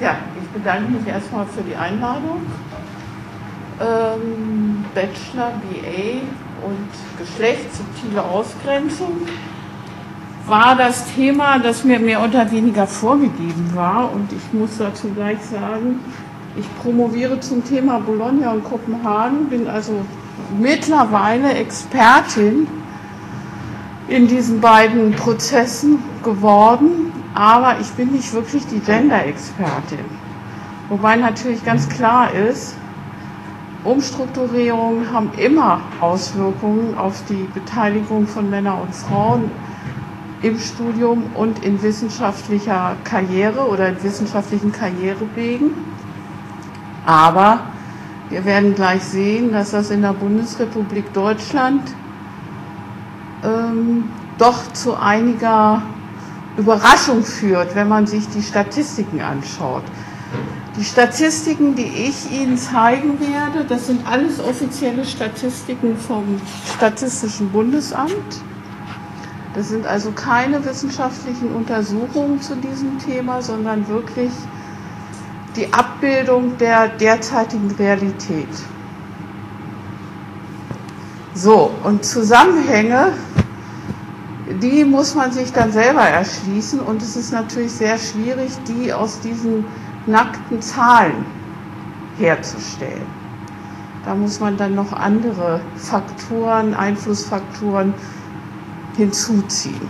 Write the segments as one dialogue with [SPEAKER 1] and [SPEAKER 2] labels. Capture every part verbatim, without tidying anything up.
[SPEAKER 1] Ja, ich bedanke mich erstmal für die Einladung. Ähm, Bachelor, B A und Geschlecht, subtile Ausgrenzung war das Thema, das mir mehr oder weniger vorgegeben war. Und ich muss dazu gleich sagen, ich promoviere zum Thema Bologna und Kopenhagen, bin also mittlerweile Expertin in diesen beiden Prozessen geworden, aber ich bin nicht wirklich die Gender-Expertin. Wobei natürlich ganz klar ist, Umstrukturierungen haben immer Auswirkungen auf die Beteiligung von Männern und Frauen im Studium und in wissenschaftlicher Karriere oder in wissenschaftlichen Karrierewegen. Aber wir werden gleich sehen, dass das in der Bundesrepublik Deutschland ähm, doch zu einiger Überraschung führt, wenn man sich die Statistiken anschaut. Die Statistiken, die ich Ihnen zeigen werde, das sind alles offizielle Statistiken vom Statistischen Bundesamt. Das sind also keine wissenschaftlichen Untersuchungen zu diesem Thema, sondern wirklich die Abbildung der derzeitigen Realität. So, und Zusammenhänge, die muss man sich dann selber erschließen und es ist natürlich sehr schwierig, die aus diesen nackten Zahlen herzustellen. Da muss man dann noch andere Faktoren, Einflussfaktoren hinzuziehen.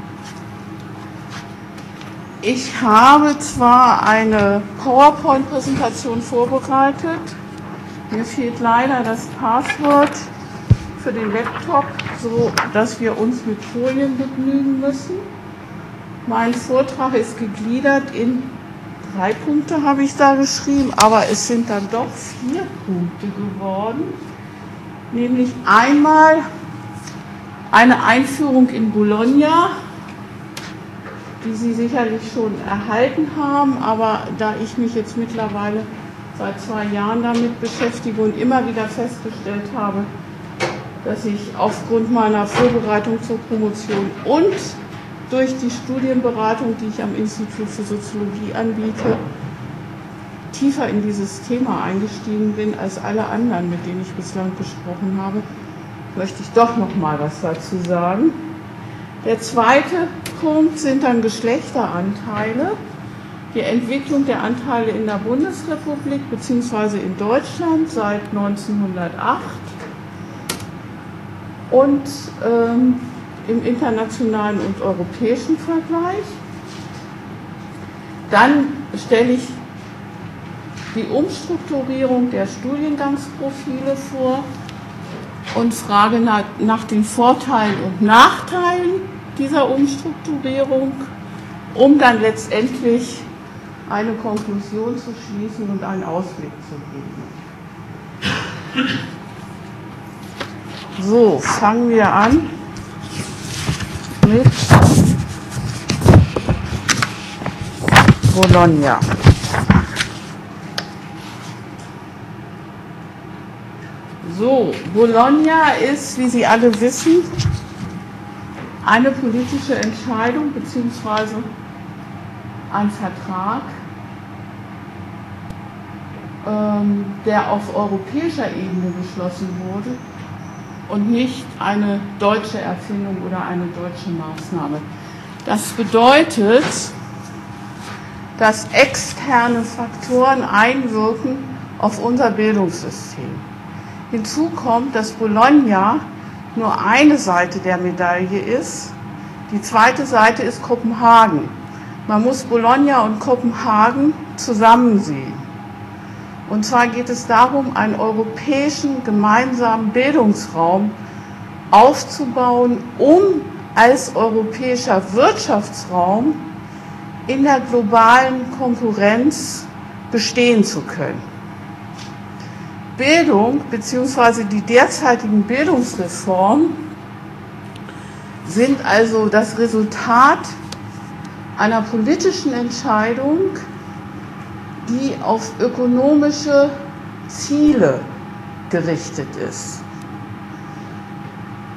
[SPEAKER 1] Ich habe zwar eine PowerPoint-Präsentation vorbereitet, mir fehlt leider das Passwort für den Laptop, so dass wir uns mit Folien begnügen müssen. Mein Vortrag ist gegliedert in drei Punkte, habe ich da geschrieben, aber es sind dann doch vier Punkte geworden, nämlich einmal eine Einführung in Bologna, die Sie sicherlich schon erhalten haben, aber da ich mich jetzt mittlerweile seit zwei Jahren damit beschäftige und immer wieder festgestellt habe, dass ich aufgrund meiner Vorbereitung zur Promotion und durch die Studienberatung, die ich am Institut für Soziologie anbiete, tiefer in dieses Thema eingestiegen bin als alle anderen, mit denen ich bislang gesprochen habe, möchte ich doch noch mal was dazu sagen. Der zweite Punkt sind dann Geschlechteranteile, die Entwicklung der Anteile in der Bundesrepublik bzw. in Deutschland seit neunzehnhundertacht und ähm, im internationalen und europäischen Vergleich. Dann stelle ich die Umstrukturierung der Studiengangsprofile vor und frage nach, nach den Vorteilen und Nachteilen dieser Umstrukturierung, um dann letztendlich eine Konklusion zu schließen und einen Ausblick zu geben. So, fangen wir an mit Bologna. So, Bologna ist, wie Sie alle wissen, eine politische Entscheidung bzw. ein Vertrag, ähm, der auf europäischer Ebene geschlossen wurde und nicht eine deutsche Erfindung oder eine deutsche Maßnahme. Das bedeutet, dass externe Faktoren einwirken auf unser Bildungssystem. Hinzu kommt, dass Bologna nur eine Seite der Medaille ist. Die zweite Seite ist Kopenhagen. Man muss Bologna und Kopenhagen zusammen sehen. Und zwar geht es darum, einen europäischen gemeinsamen Bildungsraum aufzubauen, um als europäischer Wirtschaftsraum in der globalen Konkurrenz bestehen zu können. Bildung bzw. die derzeitigen Bildungsreformen sind also das Resultat einer politischen Entscheidung, die auf ökonomische Ziele gerichtet ist.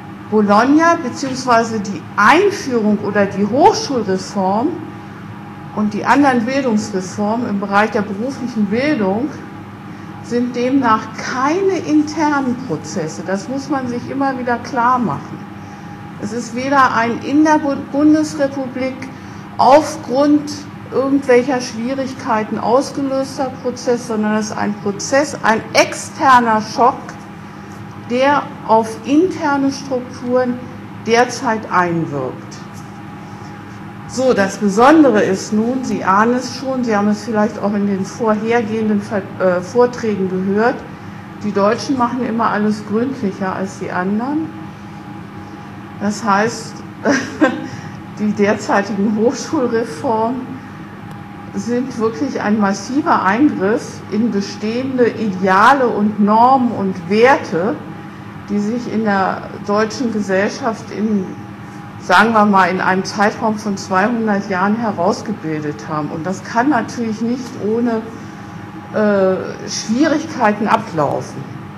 [SPEAKER 1] Bologna bzw. die Einführung oder die Hochschulreform und die anderen Bildungsreformen im Bereich der beruflichen Bildung sind demnach keine internen Prozesse. Das muss man sich immer wieder klar machen. Es ist weder ein in der Bundesrepublik aufgrund irgendwelcher Schwierigkeiten ausgelöster Prozess, sondern es ist ein Prozess, ein externer Schock, der auf interne Strukturen derzeit einwirkt. So, das Besondere ist nun, Sie ahnen es schon, Sie haben es vielleicht auch in den vorhergehenden Vorträgen gehört, die Deutschen machen immer alles gründlicher als die anderen. Das heißt, die derzeitigen Hochschulreformen sind wirklich ein massiver Eingriff in bestehende Ideale und Normen und Werte, die sich in der deutschen Gesellschaft in, sagen wir mal, in einem Zeitraum von zweihundert Jahren herausgebildet haben. Und das kann natürlich nicht ohne äh, Schwierigkeiten ablaufen.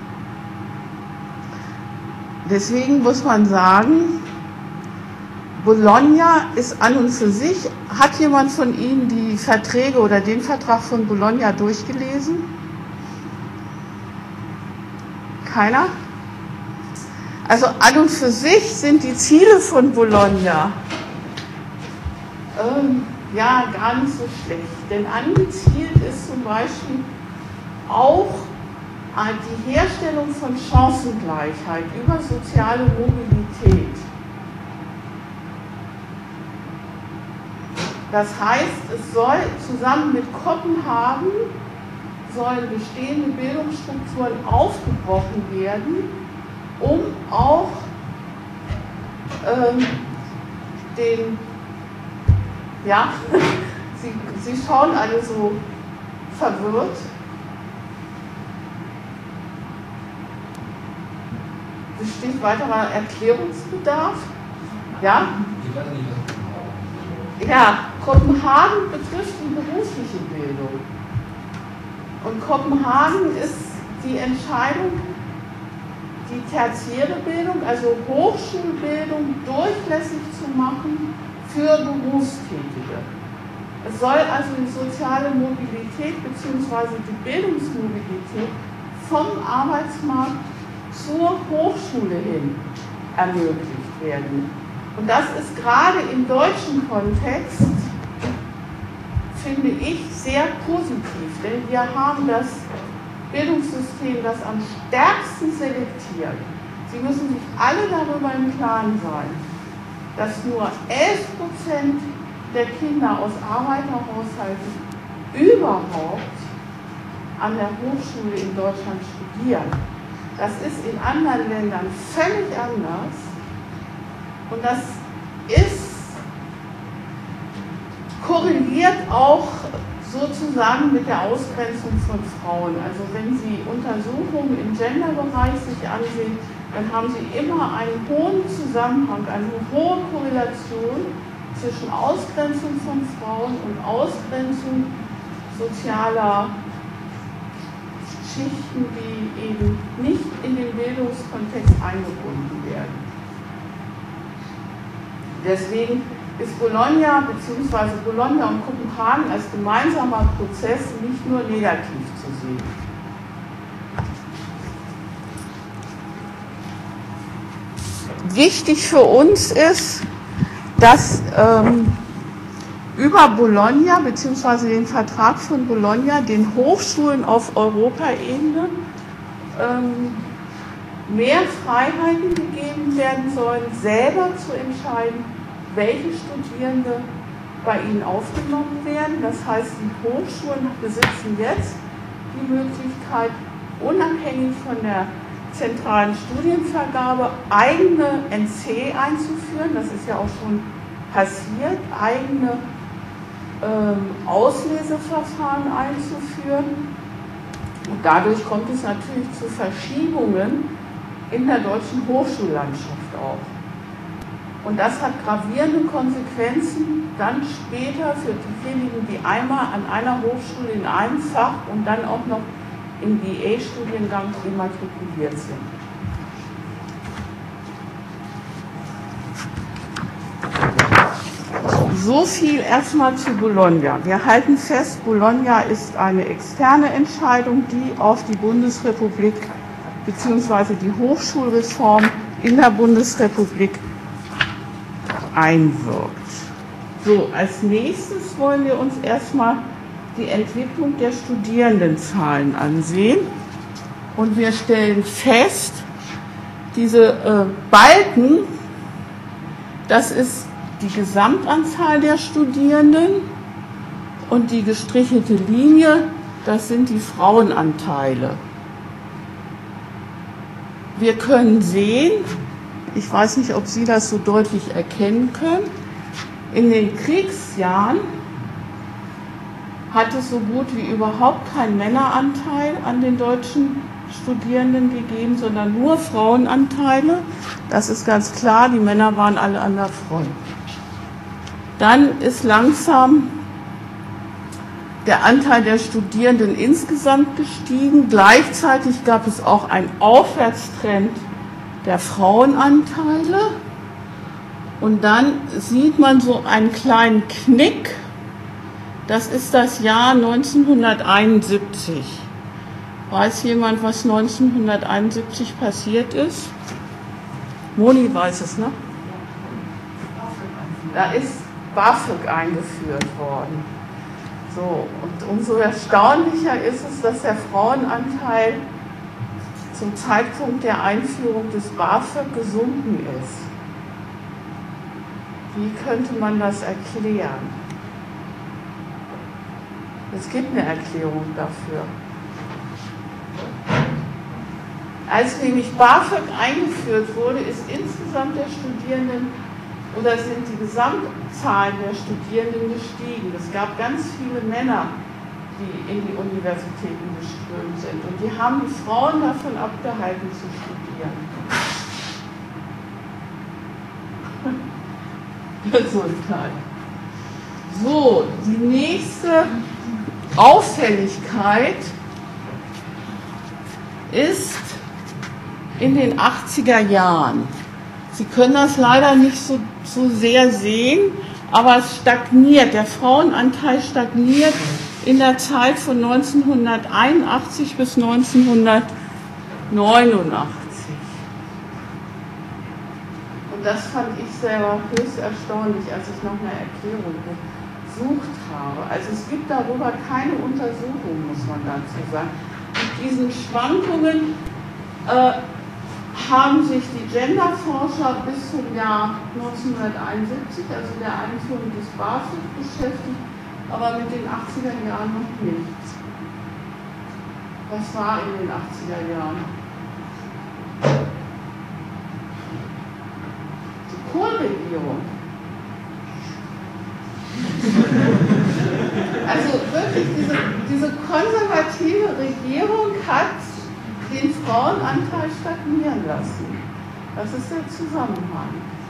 [SPEAKER 1] Deswegen muss man sagen, Bologna ist an und für sich, hat jemand von Ihnen die Verträge oder den Vertrag von Bologna durchgelesen? Keiner? Also an und für sich sind die Ziele von Bologna ähm, ja gar nicht so schlecht. Denn angezielt ist zum Beispiel auch die Herstellung von Chancengleichheit über soziale Mobilität. Das heißt, es soll zusammen mit Kopenhagen sollen bestehende Bildungsstrukturen aufgebrochen werden, um auch ähm, den, ja, Sie, Sie schauen alle so verwirrt. Besteht weiterer Erklärungsbedarf? Ja? Ja, Kopenhagen betrifft die berufliche Bildung. Und Kopenhagen ist die Entscheidung, die tertiäre Bildung, also Hochschulbildung, durchlässig zu machen für Berufstätige. Es soll also die soziale Mobilität bzw. die Bildungsmobilität vom Arbeitsmarkt zur Hochschule hin ermöglicht werden. Und das ist gerade im deutschen Kontext, finde ich, sehr positiv, denn wir haben das Bildungssystem, das am stärksten selektiert. Sie müssen sich alle darüber im Klaren sein, dass nur elf Prozent der Kinder aus Arbeiterhaushalten überhaupt an der Hochschule in Deutschland studieren. Das ist in anderen Ländern völlig anders und das ist korreliert auch sozusagen mit der Ausgrenzung von Frauen. Also wenn Sie Untersuchungen im Genderbereich sich ansehen, dann haben Sie immer einen hohen Zusammenhang, eine hohe Korrelation zwischen Ausgrenzung von Frauen und Ausgrenzung sozialer Schichten, die eben nicht in den Bildungskontext eingebunden werden. Deswegen ist Bologna bzw. Bologna und Kopenhagen als gemeinsamer Prozess nicht nur negativ zu sehen. Wichtig für uns ist, dass ähm, über Bologna bzw. den Vertrag von Bologna den Hochschulen auf Europaebene ähm, mehr Freiheiten gegeben werden sollen, selber zu entscheiden, welche Studierende bei ihnen aufgenommen werden. Das heißt, die Hochschulen besitzen jetzt die Möglichkeit, unabhängig von der zentralen Studienvergabe eigene N C einzuführen. Das ist ja auch schon passiert, eigene ähm, Ausleseverfahren einzuführen. Und dadurch kommt es natürlich zu Verschiebungen in der deutschen Hochschullandschaft auch. Und das hat gravierende Konsequenzen dann später für diejenigen, die einmal an einer Hochschule in einem Fach und dann auch noch im B A-Studiengang immatrikuliert sind. So viel erstmal zu Bologna. Wir halten fest, Bologna ist eine externe Entscheidung, die auf die Bundesrepublik bzw. die Hochschulreform in der Bundesrepublik einwirkt. So, als nächstes wollen wir uns erstmal die Entwicklung der Studierendenzahlen ansehen. Und wir stellen fest, diese äh, Balken, das ist die Gesamtanzahl der Studierenden und die gestrichelte Linie, das sind die Frauenanteile. Wir können sehen, ich weiß nicht, ob Sie das so deutlich erkennen können, in den Kriegsjahren hat es so gut wie überhaupt keinen Männeranteil an den deutschen Studierenden gegeben, sondern nur Frauenanteile. Das ist ganz klar, die Männer waren alle an der Front. Dann ist langsam der Anteil der Studierenden insgesamt gestiegen. Gleichzeitig gab es auch einen Aufwärtstrend der Frauenanteile. Und dann sieht man so einen kleinen Knick. Das ist das Jahr neunzehnhunderteinundsiebzig. Weiß jemand, was neunzehnhunderteinundsiebzig passiert ist? Moni weiß es, ne? Da ist BAföG eingeführt worden. So, und umso erstaunlicher ist es, dass der Frauenanteil zum Zeitpunkt der Einführung des BAföG gesunken ist. Wie könnte man das erklären? Es gibt eine Erklärung dafür. Als nämlich BAföG eingeführt wurde, ist insgesamt der Studierenden oder sind die Gesamtzahlen der Studierenden gestiegen. Es gab ganz viele Männer, die in die Universitäten geströmt sind. Und die haben die Frauen davon abgehalten zu studieren. Gesundheit. So, die nächste Auffälligkeit ist in den achtziger Jahren. Sie können das leider nicht so, so sehr sehen, aber es stagniert. Der Frauenanteil stagniert in der Zeit von neunzehnhunderteinundachtzig bis neunzehnhundertneunundachtzig. Und das fand ich selber höchst erstaunlich, als ich nach einer Erklärung gesucht habe. Also es gibt darüber keine Untersuchung, muss man dazu sagen. Mit diesen Schwankungen äh, haben sich die Genderforscher bis zum Jahr neunzehnhunderteinundsiebzig, also der Einführung des BAföG, beschäftigt, aber mit den achtziger Jahren noch nicht. Was war in den achtziger Jahren? Die Kohl-Regierung. Also wirklich, diese, diese konservative Regierung hat den Frauenanteil stagnieren lassen. Das ist der Zusammenhang.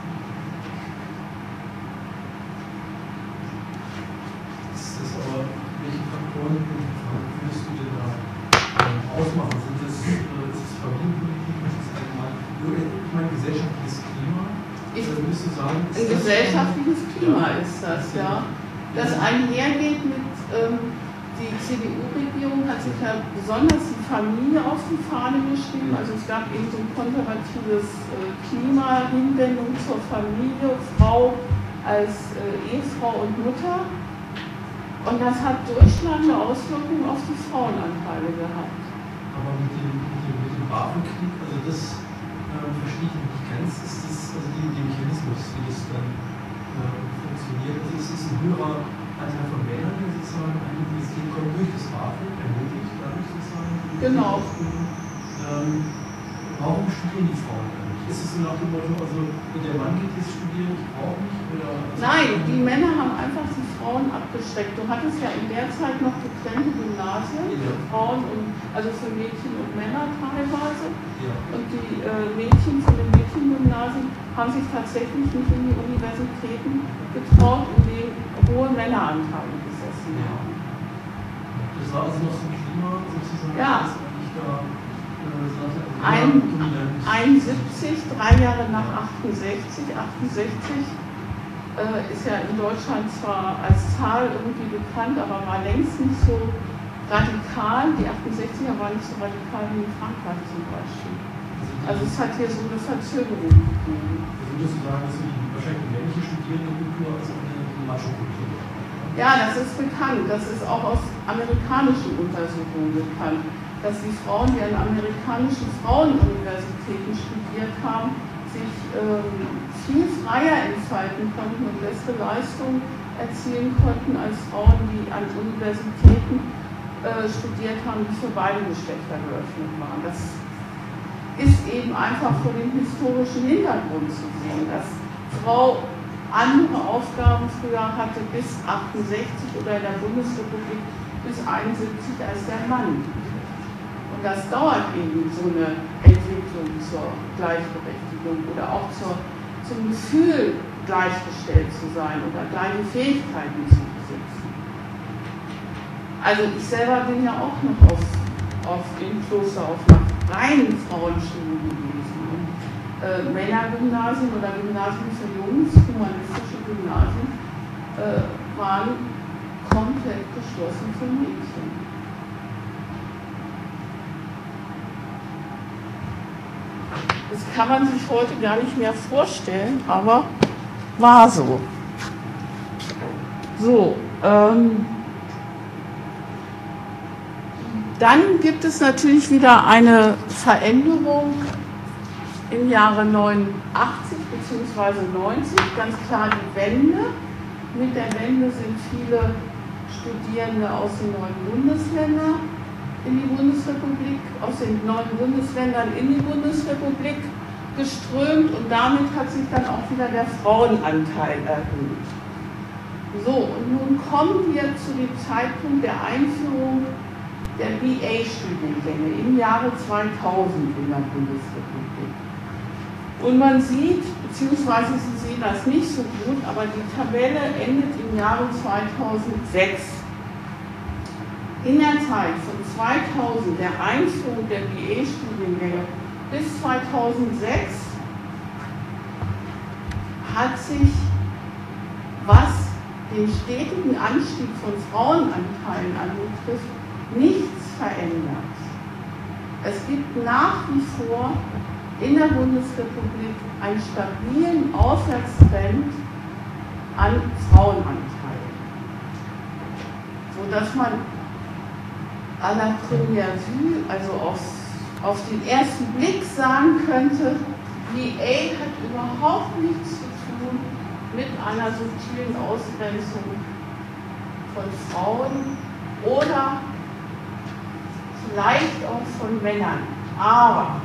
[SPEAKER 2] Ist das aber, welche Faktoren würdest du denn da ähm, ausmachen? Sind das, äh, ist das Familienpolitik, ist das allgemein? Ich meine, gesellschaftliches Klima?
[SPEAKER 1] Ich,
[SPEAKER 2] äh, würdest du sagen, ist
[SPEAKER 1] ein
[SPEAKER 2] das
[SPEAKER 1] gesellschaftliches Klima
[SPEAKER 2] ja.
[SPEAKER 1] ist das, ja. Das einhergeht mit, ähm, die C D U-Regierung hat sich ja besonders die Familie auf die Fahne geschrieben. Also es gab eben so ein konservatives äh, Klima, Hinwendung zur Familie, Frau als äh, Ehefrau und Mutter. Und das hat durchschlagende Auswirkungen auf die Frauenanteile gehabt.
[SPEAKER 2] Aber mit dem, mit dem, mit dem BAföG-Krieg, also das äh, verstehe ich nicht ganz, ist das, also die, der Mechanismus, wie das dann äh, funktioniert. Also es ist ein höherer Anteil von Männern, die sozusagen ein System kommt durch das BAföG, ermöglicht dadurch sozusagen.
[SPEAKER 1] Genau.
[SPEAKER 2] Ähm, warum studieren die Frauen dann nicht? Ist es so nach dem Motto, also der Mann geht jetzt studieren, ich brauche nicht? Oder also
[SPEAKER 1] Nein, die Männer haben einfach die Frauen abgeschreckt. Du hattest ja in der Zeit noch getrennte Gymnasien,
[SPEAKER 2] ja.
[SPEAKER 1] Frauen und also für Mädchen und Männer teilweise.
[SPEAKER 2] Ja.
[SPEAKER 1] Und die äh, Mädchen von den Mädchengymnasien haben sich tatsächlich nicht in die Universitäten getraut, in denen hohe Männeranteile gesessen haben.
[SPEAKER 2] Das war also noch so ein Klima sozusagen,
[SPEAKER 1] ja.
[SPEAKER 2] das eigentlich da äh, sagte,
[SPEAKER 1] Ein,
[SPEAKER 2] dominant.
[SPEAKER 1] einundsiebzig, drei Jahre nach achtundsechzig, achtundsechzig äh, ist ja in Deutschland zwar als Zahl irgendwie bekannt, aber war längst nicht so radikal. Die achtundsechziger waren nicht so radikal wie in Frankreich zum Beispiel. Also es hat hier so eine Verzögerung gegeben.
[SPEAKER 2] Also würdest du sagen, dass die wahrscheinlich die männliche Studierendenkultur als auch eine Macho-Kultur?
[SPEAKER 1] Ja, das ist bekannt. Das ist auch aus amerikanischen Untersuchungen bekannt, dass die Frauen, die an amerikanischen Frauenuniversitäten studiert haben, sich ähm, viel freier entfalten konnten und bessere Leistungen erzielen konnten als Frauen, die an Universitäten äh, studiert haben, die für beide Geschlechter geöffnet waren. Das ist eben einfach vor dem historischen Hintergrund zu sehen, dass Frau andere Aufgaben früher hatte bis achtundsechzig oder in der Bundesrepublik bis einundsiebzig als der Mann. Und das dauert eben so eine Entwicklung zur Gleichberechtigung oder auch zur, zum Gefühl, gleichgestellt zu sein oder gleiche Fähigkeiten zu besitzen. Also ich selber bin ja auch noch auf, auf im Kloster auf einer reinen Frauenschule gewesen. Und, äh, Männergymnasien oder Gymnasien für Jungs, humanistische Gymnasien, äh, waren komplett geschlossen für Mädchen. Das kann man sich heute gar nicht mehr vorstellen, aber war so. So, ähm, dann gibt es natürlich wieder eine Veränderung im Jahre neunundachtzig bzw. neunzig, ganz klar die Wende. Mit der Wende sind viele Studierende aus den neuen Bundesländern in die Bundesrepublik, aus den neuen Bundesländern in die Bundesrepublik geströmt und damit hat sich dann auch wieder der Frauenanteil erhöht. So, und nun kommen wir zu dem Zeitpunkt der Einführung der B A-Studiengänge im Jahre zweitausend in der Bundesrepublik. Und man sieht, beziehungsweise Sie sehen das nicht so gut, aber die Tabelle endet im Jahre zweitausendsechs. In der Zeit von zweitausend, der Einführung der B A-Studiengänge, bis zweitausendsechs hat sich, was den stetigen Anstieg von Frauenanteilen anbetrifft, nichts verändert. Es gibt nach wie vor in der Bundesrepublik einen stabilen Aufwärtstrend an Frauenanteilen, sodass man à la première vue, also auf, auf den ersten Blick sagen könnte, B A hat überhaupt nichts zu tun mit einer subtilen Ausgrenzung von Frauen oder vielleicht auch von Männern. Aber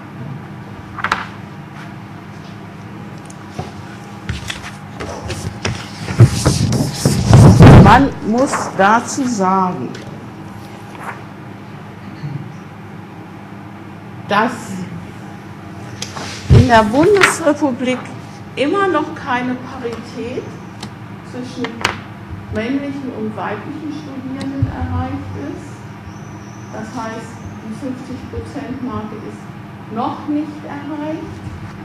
[SPEAKER 1] man muss dazu sagen, dass in der Bundesrepublik immer noch keine Parität zwischen männlichen und weiblichen Studierenden erreicht ist. Das heißt, die fünfzig Prozent Marke ist noch nicht erreicht,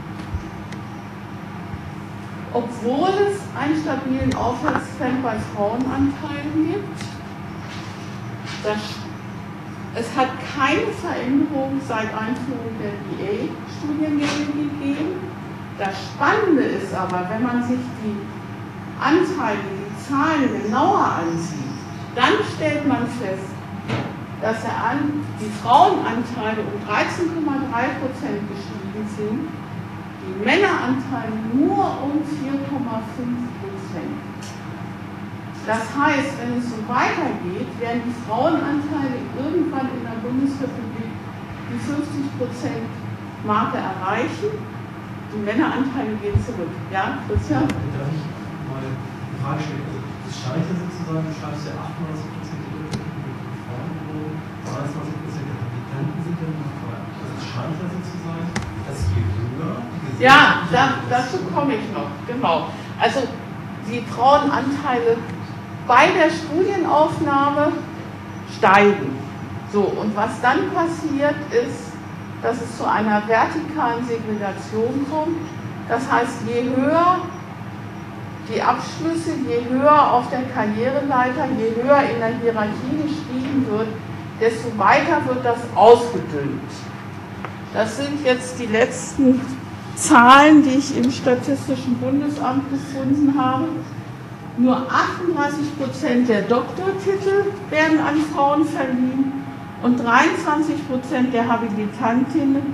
[SPEAKER 1] obwohl es einen stabilen Aufwärtstrend bei Frauenanteilen gibt. Das Es hat keine Veränderung seit Einführung der B A-Studiengänge gegeben. Das Spannende ist aber, wenn man sich die Anteile, die Zahlen genauer ansieht, dann stellt man fest, dass die Frauenanteile um dreizehn Komma drei Prozent gestiegen sind, die Männeranteile nur um vier Komma fünf Prozent. Das heißt, wenn es so weitergeht, werden die Frauenanteile irgendwann in der Bundesrepublik die fünfzig Prozent Marke erreichen. Die Männeranteile gehen zurück. Ja, Christian?
[SPEAKER 2] Darf ich mal eine Frage stellen? Also das scheint ja sozusagen, du schreibst ja achtundneunzig Prozent der Frauen, zweiundzwanzig Prozent der Praktikanten sind ja noch Frauen. Also es scheint ja sozusagen, dass je höher die Gesellschaft...
[SPEAKER 1] Ja, da, dazu komme ich noch, genau. Also die Frauenanteile bei der Studienaufnahme steigen. So, und was dann passiert ist, dass es zu einer vertikalen Segregation kommt. Das heißt, je höher die Abschlüsse, je höher auf der Karriereleiter, je höher in der Hierarchie gestiegen wird, desto weiter wird das ausgedünnt. Das sind jetzt die letzten Zahlen, die ich im Statistischen Bundesamt gefunden habe. Nur achtunddreißig Prozent der Doktortitel werden an Frauen verliehen und dreiundzwanzig Prozent der Habilitantinnen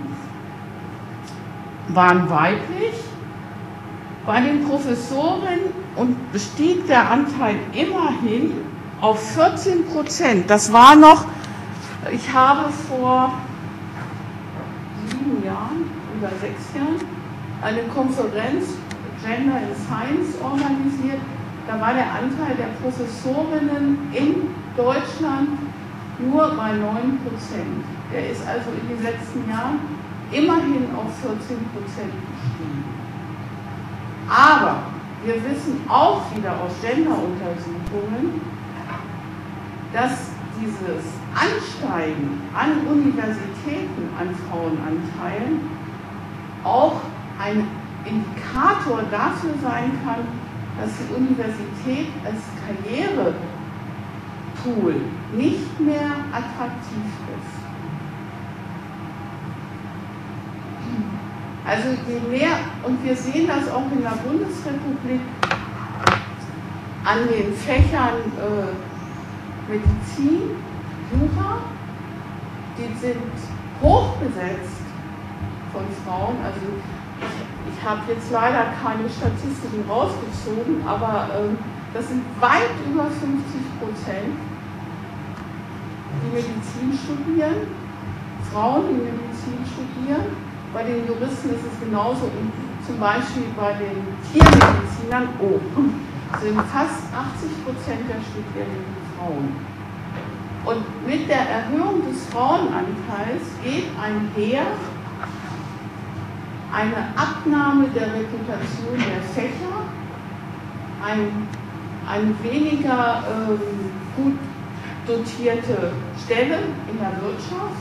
[SPEAKER 1] waren weiblich. Bei den Professorinnen stieg der Anteil immerhin auf vierzehn Prozent. Das war noch, ich habe vor sieben Jahren oder sechs Jahren eine Konferenz Gender in Science organisiert. Da war der Anteil der Professorinnen in Deutschland nur bei neun Prozent. Der ist also in den letzten Jahren immerhin auf vierzehn Prozent gestiegen. Aber wir wissen auch wieder aus Gender-Untersuchungen, dass dieses Ansteigen an Universitäten, an Frauenanteilen, auch ein Indikator dafür sein kann, dass die Universität als Karrieretool nicht mehr attraktiv ist. Also je mehr, und wir sehen das auch in der Bundesrepublik an den Fächern äh, Medizin, Jura, die sind hochbesetzt von Frauen. Also ich, ich habe jetzt leider keine Statistiken rausgezogen, aber äh, das sind weit über fünfzig Prozent, die Medizin studieren, Frauen, die Medizin studieren. Bei den Juristen ist es genauso, und zum Beispiel bei den Tiermedizinern oh, sind fast achtzig Prozent der Studierenden Frauen. Und mit der Erhöhung des Frauenanteils geht einher eine Abnahme der Reputation der Fächer, ein, eine weniger ähm, gut dotierte Stelle in der Wirtschaft.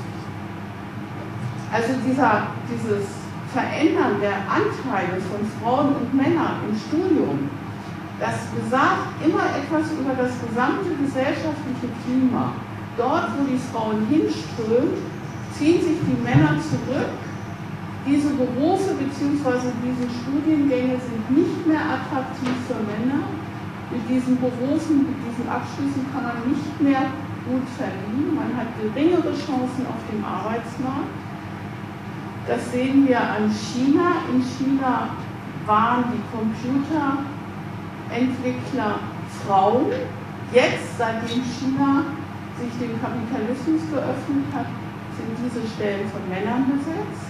[SPEAKER 1] Also dieser, dieses Verändern der Anteile von Frauen und Männern im Studium, das besagt immer etwas über das gesamte gesellschaftliche Klima. Dort, wo die Frauen hinströmen, ziehen sich die Männer zurück. Diese Berufe bzw. diese Studiengänge sind nicht mehr attraktiv für Männer. Mit diesen Berufen, mit diesen Abschlüssen kann man nicht mehr gut verdienen. Man hat geringere Chancen auf dem Arbeitsmarkt. Das sehen wir an China. In China waren die Computerentwickler Frauen. Jetzt, seitdem China sich dem Kapitalismus geöffnet hat, sind diese Stellen von Männern besetzt.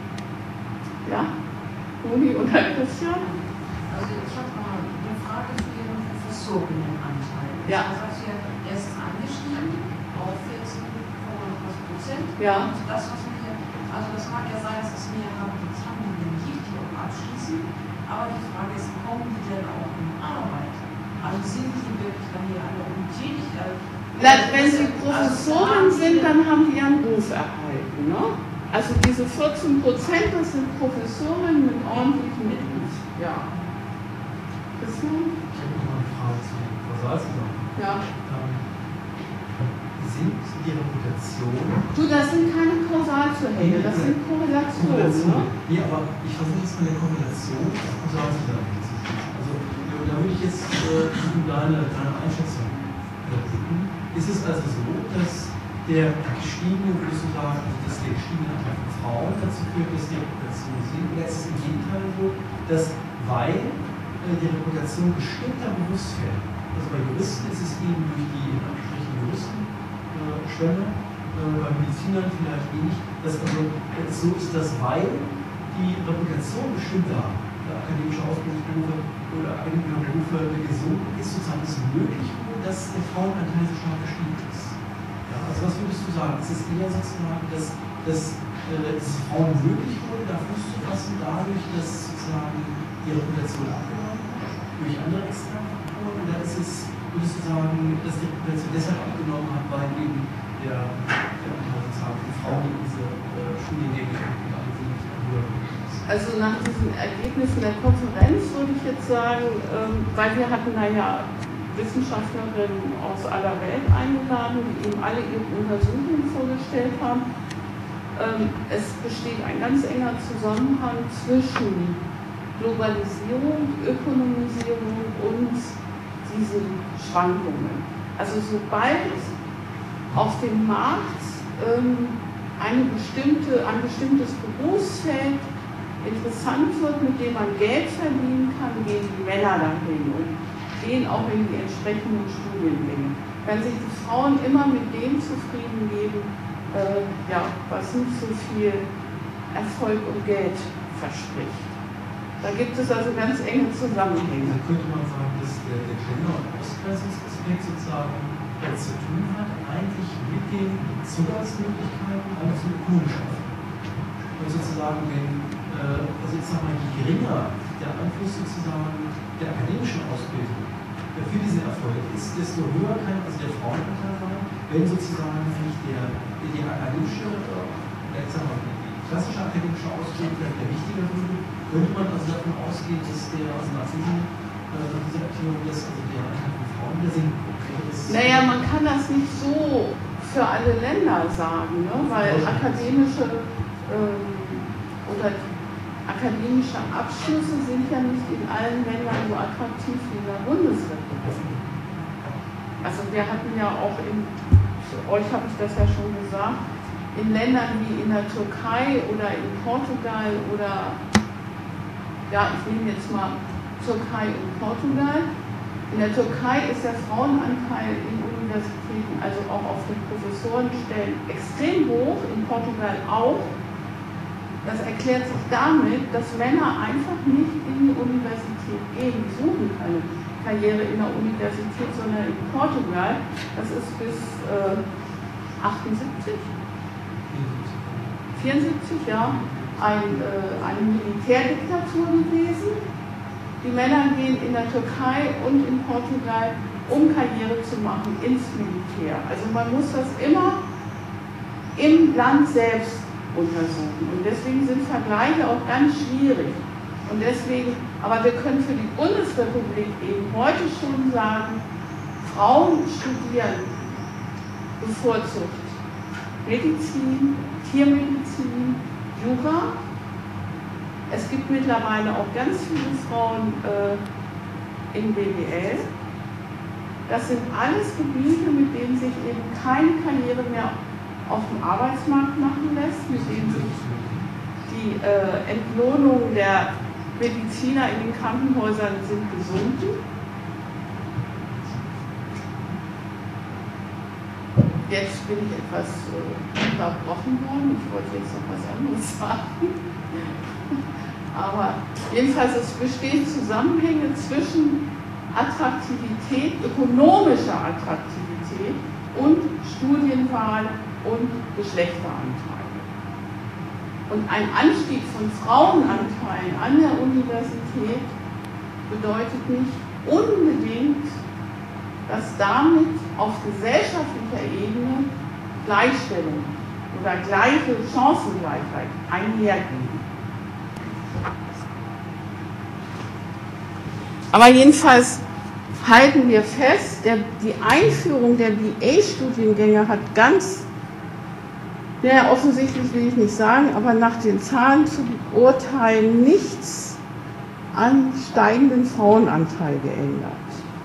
[SPEAKER 1] Ja? Uni oder Christian?
[SPEAKER 3] Also ich habe mal eine Frage zu Ihrem Professorinnenanteil.
[SPEAKER 1] Ja.
[SPEAKER 3] Das hat Sie ja erst angestiegen auf vierzehn Komma fünf Prozent.
[SPEAKER 1] Ja.
[SPEAKER 3] Und das, was wir, also das mag ja sein, dass es mehr Habilitantinnen gibt, die auch abschließen, aber die Frage ist, kommen die denn auch in Arbeit? Also sind die wirklich dann hier an der Uni tätig?
[SPEAKER 1] Wenn sie Professoren sind, dann haben die ihren Ruf erhalten. Ne? Also diese vierzehn Prozent, das sind Professoren mit ordentlichem Beruf. Ja. Christian?
[SPEAKER 2] Ich habe noch mal eine Frage zu den Kausalzusammenhängen.
[SPEAKER 1] Ja.
[SPEAKER 2] Ähm, sind die Reputation.
[SPEAKER 1] Du, das sind keine Kausalzusammenhänge, das sind Korrelationen. Ne?
[SPEAKER 2] Nee, aber ich versuche jetzt mal eine Korrelation auf Kausalzusammenhänge zu finden. Also da würde ich jetzt äh, deine, deine Einschätzung äh, bitten. Ist es also so, dass der gestiegene, würdest du sagen, also dass der gestiegene Anteil von Frauen dazu führt, dass die Reputation sinkt? Oder ist es im Gegenteil so, dass weil äh, die Reputation bestimmter Berufsfelder, also bei Juristen ist es eben durch die in Anführungsstrichen Juristenschwelle, äh, bei Medizinern vielleicht ähnlich, dass also es so ist, dass weil die Reputation bestimmter äh, akademischer Ausbildungsberufe oder akademischer Berufe gesunken ist, sozusagen es möglich wurde, dass der Frauenanteil so stark gestiegen ist. Ja, also was würdest du sagen? Ist es eher sozusagen, dass, dass äh, es Frauen möglich wurde, da Fuß zu fassen, dadurch, dass sozusagen die Reputation abgenommen hat, durch andere externe Faktoren, oder ist es, würdest du sagen, dass die Reputation deshalb abgenommen hat, weil eben der, der Anteil sozusagen von Frauen in diese äh, Studiengänge und alle sind höher ist?
[SPEAKER 1] Also nach diesen Ergebnissen der Konferenz würde ich jetzt sagen, ähm, weil wir hatten da ja Wissenschaftlerinnen aus aller Welt eingeladen, die eben alle ihre Untersuchungen vorgestellt haben. Ähm, es besteht ein ganz enger Zusammenhang zwischen Globalisierung, Ökonomisierung und diesen Schwankungen. Also sobald auf dem Markt ähm, eine bestimmte, ein bestimmtes Berufsfeld interessant wird, mit dem man Geld verdienen kann, gehen die Männer dahin und gehen auch in die entsprechenden Studiengänge. Wenn sich die Frauen immer mit dem zufrieden geben, äh, ja, was nicht so viel Erfolg und Geld verspricht. Da gibt es also ganz enge Zusammenhänge.
[SPEAKER 2] Da könnte man sagen, dass der, der Gender- und Ausgrenzungsaspekt sozusagen jetzt zu tun hat, eigentlich mit den Zugangsmöglichkeiten auch zu Errungenschaften. Und sozusagen, wenn, äh, also ich sag mal, je geringer der Einfluss sozusagen der akademischen Ausbildung für diesen Erfolg ist, desto höher kann also der Frauenanteil sein, wenn sozusagen sich der, die akademische, äh, ich sag mal, die klassische akademische Ausbildung vielleicht der wichtiger würde, könnte man also davon ausgehen, dass der, also nach diesem, äh, dieser Erklärung, dass also der Anteil von Frauen wieder sinken.
[SPEAKER 1] Naja, man kann das nicht so für alle Länder sagen, ne? Weil akademische ähm, oder akademische Abschlüsse sind ja nicht in allen Ländern so attraktiv wie in der Bundesrepublik. Also wir hatten ja auch in, für euch habe ich das ja schon gesagt, in Ländern wie in der Türkei oder in Portugal oder, ja, ich nehme jetzt mal Türkei und Portugal. In der Türkei ist der Frauenanteil in Universitäten, also auch auf den Professorenstellen, extrem hoch, in Portugal auch. Das erklärt sich damit, dass Männer einfach nicht in die Universität gehen, die suchen keine Karriere in der Universität, sondern in Portugal, das ist bis äh, achtundsiebzig, vierundsiebzig, ja, ein, äh, eine Militärdiktatur gewesen. Die Männer gehen in der Türkei und in Portugal, um Karriere zu machen, ins Militär. Also man muss das immer im Land selbst untersuchen. Und deswegen sind Vergleiche auch ganz schwierig. Und deswegen, aber wir können für die Bundesrepublik eben heute schon sagen, Frauen studieren bevorzugt Medizin, Tiermedizin, Jura. Es gibt mittlerweile auch ganz viele Frauen äh, in B W L. Das sind alles Gebiete, mit denen sich eben keine Karriere mehr auf dem Arbeitsmarkt machen lässt, mit denen sich die äh, Entlohnung der Mediziner in den Krankenhäusern sind gesunken. Jetzt bin ich etwas äh, unterbrochen worden. Ich wollte jetzt noch was anderes sagen. Aber jedenfalls, es bestehen Zusammenhänge zwischen Attraktivität, ökonomischer Attraktivität und Studienwahl und Geschlechteranteile. Und ein Anstieg von Frauenanteilen an der Universität bedeutet nicht unbedingt, dass damit auf gesellschaftlicher Ebene Gleichstellung oder gleiche Chancengleichheit einhergehen. Aber jedenfalls halten wir fest, der, die Einführung der B A-Studiengänge hat ganz, naja, offensichtlich will ich nicht sagen, aber nach den Zahlen zu beurteilen, nichts an steigenden Frauenanteil geändert.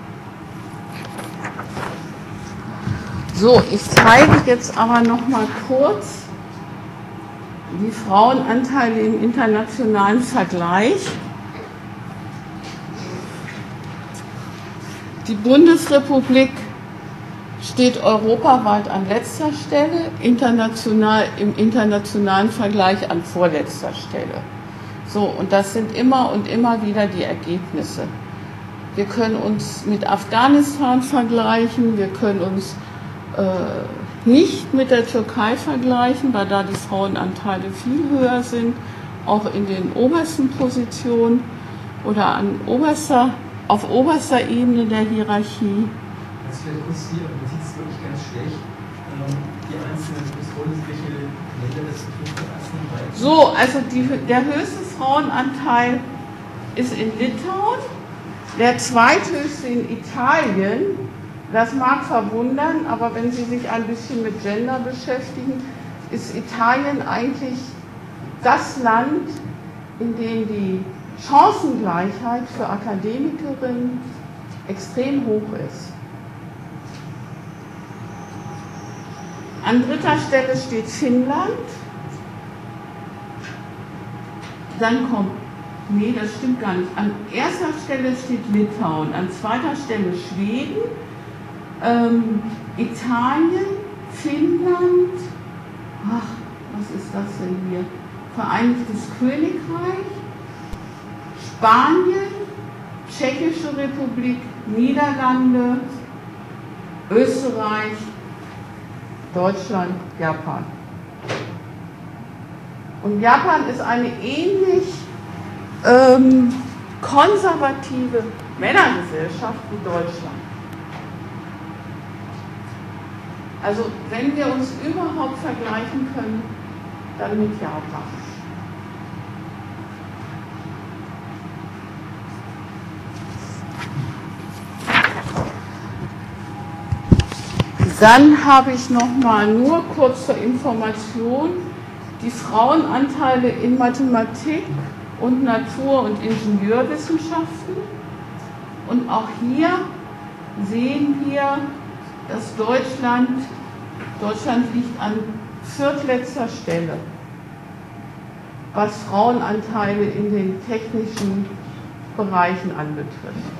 [SPEAKER 1] So, ich zeige jetzt aber noch mal kurz die Frauenanteile im internationalen Vergleich. Die Bundesrepublik steht europaweit an letzter Stelle, international, im internationalen Vergleich an vorletzter Stelle. So, und das sind immer und immer wieder die Ergebnisse. Wir können uns mit Afghanistan vergleichen, wir können uns äh, nicht mit der Türkei vergleichen, weil da die Frauenanteile viel höher sind, auch in den obersten Positionen oder an oberster auf oberster Ebene der Hierarchie.
[SPEAKER 2] Das vielleicht kurz hier, aber man sieht es wirklich ganz schlecht. Ähm, die einzelnen Bundesländer, welche Länder das betrifft,
[SPEAKER 1] So, also die, der höchste Frauenanteil ist in Litauen, der zweithöchste in Italien. Das mag verwundern, aber wenn Sie sich ein bisschen mit Gender beschäftigen, ist Italien eigentlich das Land, in dem die Chancengleichheit für Akademikerinnen extrem hoch ist. An dritter Stelle steht Finnland. Dann kommt, nee, das stimmt gar nicht. An erster Stelle steht Litauen, an zweiter Stelle Schweden, ähm, Italien, Finnland, ach, was ist das denn hier? Vereinigtes Königreich, Spanien, Tschechische Republik, Niederlande, Österreich, Deutschland, Japan. Und Japan ist eine ähnlich ähm, konservative Männergesellschaft wie Deutschland. Also wenn wir uns überhaupt vergleichen können, dann mit Japan. Dann habe ich noch mal nur kurz zur Information die Frauenanteile in Mathematik und Natur- und Ingenieurwissenschaften. Und auch hier sehen wir, dass Deutschland, Deutschland liegt an viertletzter Stelle, was Frauenanteile in den technischen Bereichen anbetrifft.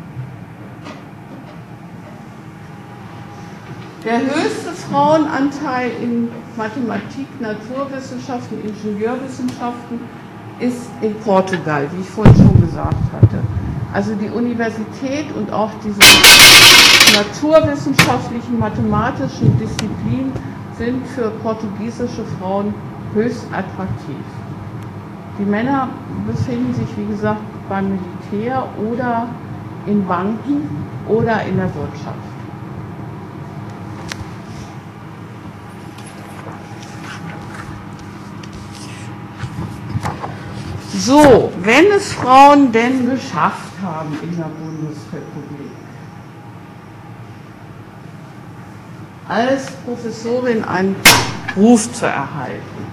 [SPEAKER 1] Der höchste Frauenanteil in Mathematik, Naturwissenschaften, Ingenieurwissenschaften ist in Portugal, wie ich vorhin schon gesagt hatte. Also die Universität und auch diese naturwissenschaftlichen, mathematischen Disziplinen sind für portugiesische Frauen höchst attraktiv. Die Männer befinden sich, wie gesagt, beim Militär oder in Banken oder in der Wirtschaft. So, wenn es Frauen denn geschafft haben in der Bundesrepublik, als Professorin einen Ruf zu erhalten,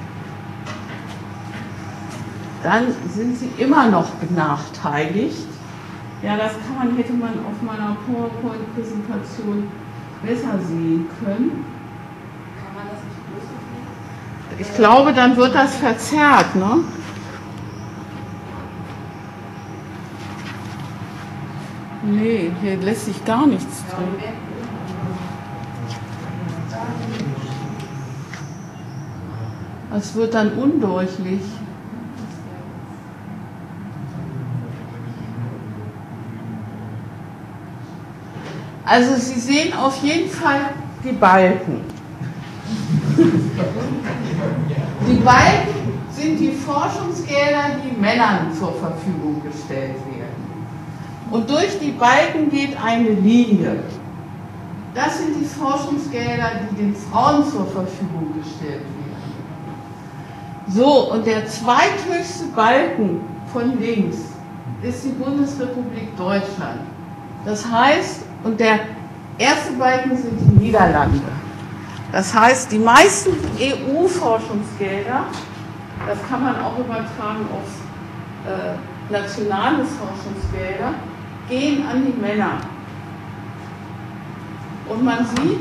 [SPEAKER 1] dann sind sie immer noch benachteiligt. Ja, das kann man, hätte man auf meiner PowerPoint-Präsentation besser sehen können.
[SPEAKER 3] Kann man das nicht größer machen?
[SPEAKER 1] Ich glaube, dann wird das verzerrt, ne? Nee, hier lässt sich gar nichts tun. Es wird dann undeutlich. Also Sie sehen auf jeden Fall die Balken. Die Balken sind die Forschungsgelder, die Männern zur Verfügung gestellt werden. Und durch die Balken geht eine Linie. Das sind die Forschungsgelder, die den Frauen zur Verfügung gestellt werden. So, und der zweithöchste Balken von links ist die Bundesrepublik Deutschland. Das heißt, und der erste Balken sind die Niederlande. Das heißt, die meisten E U-Forschungsgelder, das kann man auch übertragen auf äh, nationale Forschungsgelder, gehen an die Männer. Und man sieht,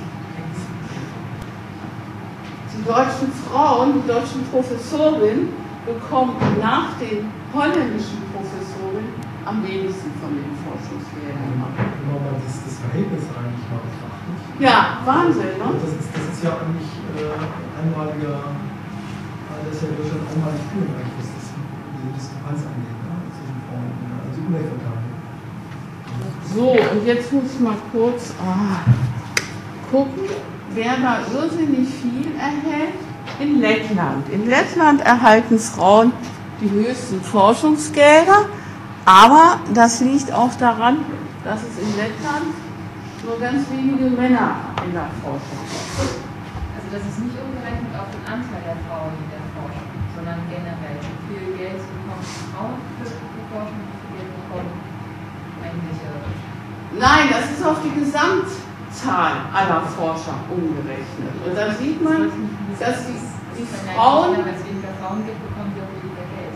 [SPEAKER 1] die deutschen Frauen, die deutschen Professorinnen bekommen nach den holländischen Professorinnen am wenigsten von den Forschungsgeldern.
[SPEAKER 2] Wenn man mal das, das Verhältnis eigentlich mal betrachtet.
[SPEAKER 1] Ja, Wahnsinn, ne?
[SPEAKER 2] Das ist, das ist ja eigentlich äh, einmaliger, äh, das ist ja in Deutschland einmalig führend eigentlich, was das, diese Diskrepanz angeht, ne? Zwischen Frauen und Männern, also unerverteilt.
[SPEAKER 1] So, und jetzt muss ich mal kurz ah, gucken, wer da irrsinnig viel erhält. In Lettland. In Lettland erhalten Frauen die höchsten Forschungsgelder, aber das liegt auch daran, dass es in Lettland nur ganz wenige Männer in der Forschung gibt.
[SPEAKER 4] Also das ist nicht umgerechnet auf den Anteil der Frauen in der Forschung, sondern generell. Wie viel Geld bekommen Frauen für Forschung, wie viel Geld bekommen männliche?
[SPEAKER 1] Nein, das ist auf die Gesamtzahl aller Forscher umgerechnet. Und da sieht man, dass die, die Frauen...
[SPEAKER 4] Wenn es weniger Frauen gibt, bekommen sie auch weniger Geld.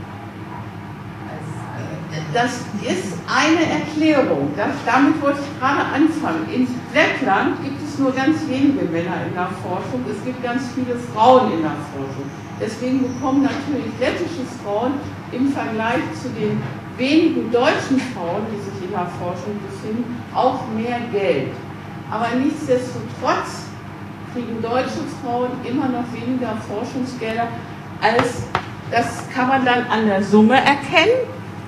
[SPEAKER 1] Das ist eine Erklärung. Das, damit wollte ich gerade anfangen. In Lettland gibt es nur ganz wenige Männer in der Forschung. Es gibt ganz viele Frauen in der Forschung. Deswegen bekommen natürlich lettische Frauen im Vergleich zu den wenigen deutschen Frauen, die sich in der Forschung befinden, auch mehr Geld. Aber nichtsdestotrotz kriegen deutsche Frauen immer noch weniger Forschungsgelder, als das kann man dann an der Summe erkennen,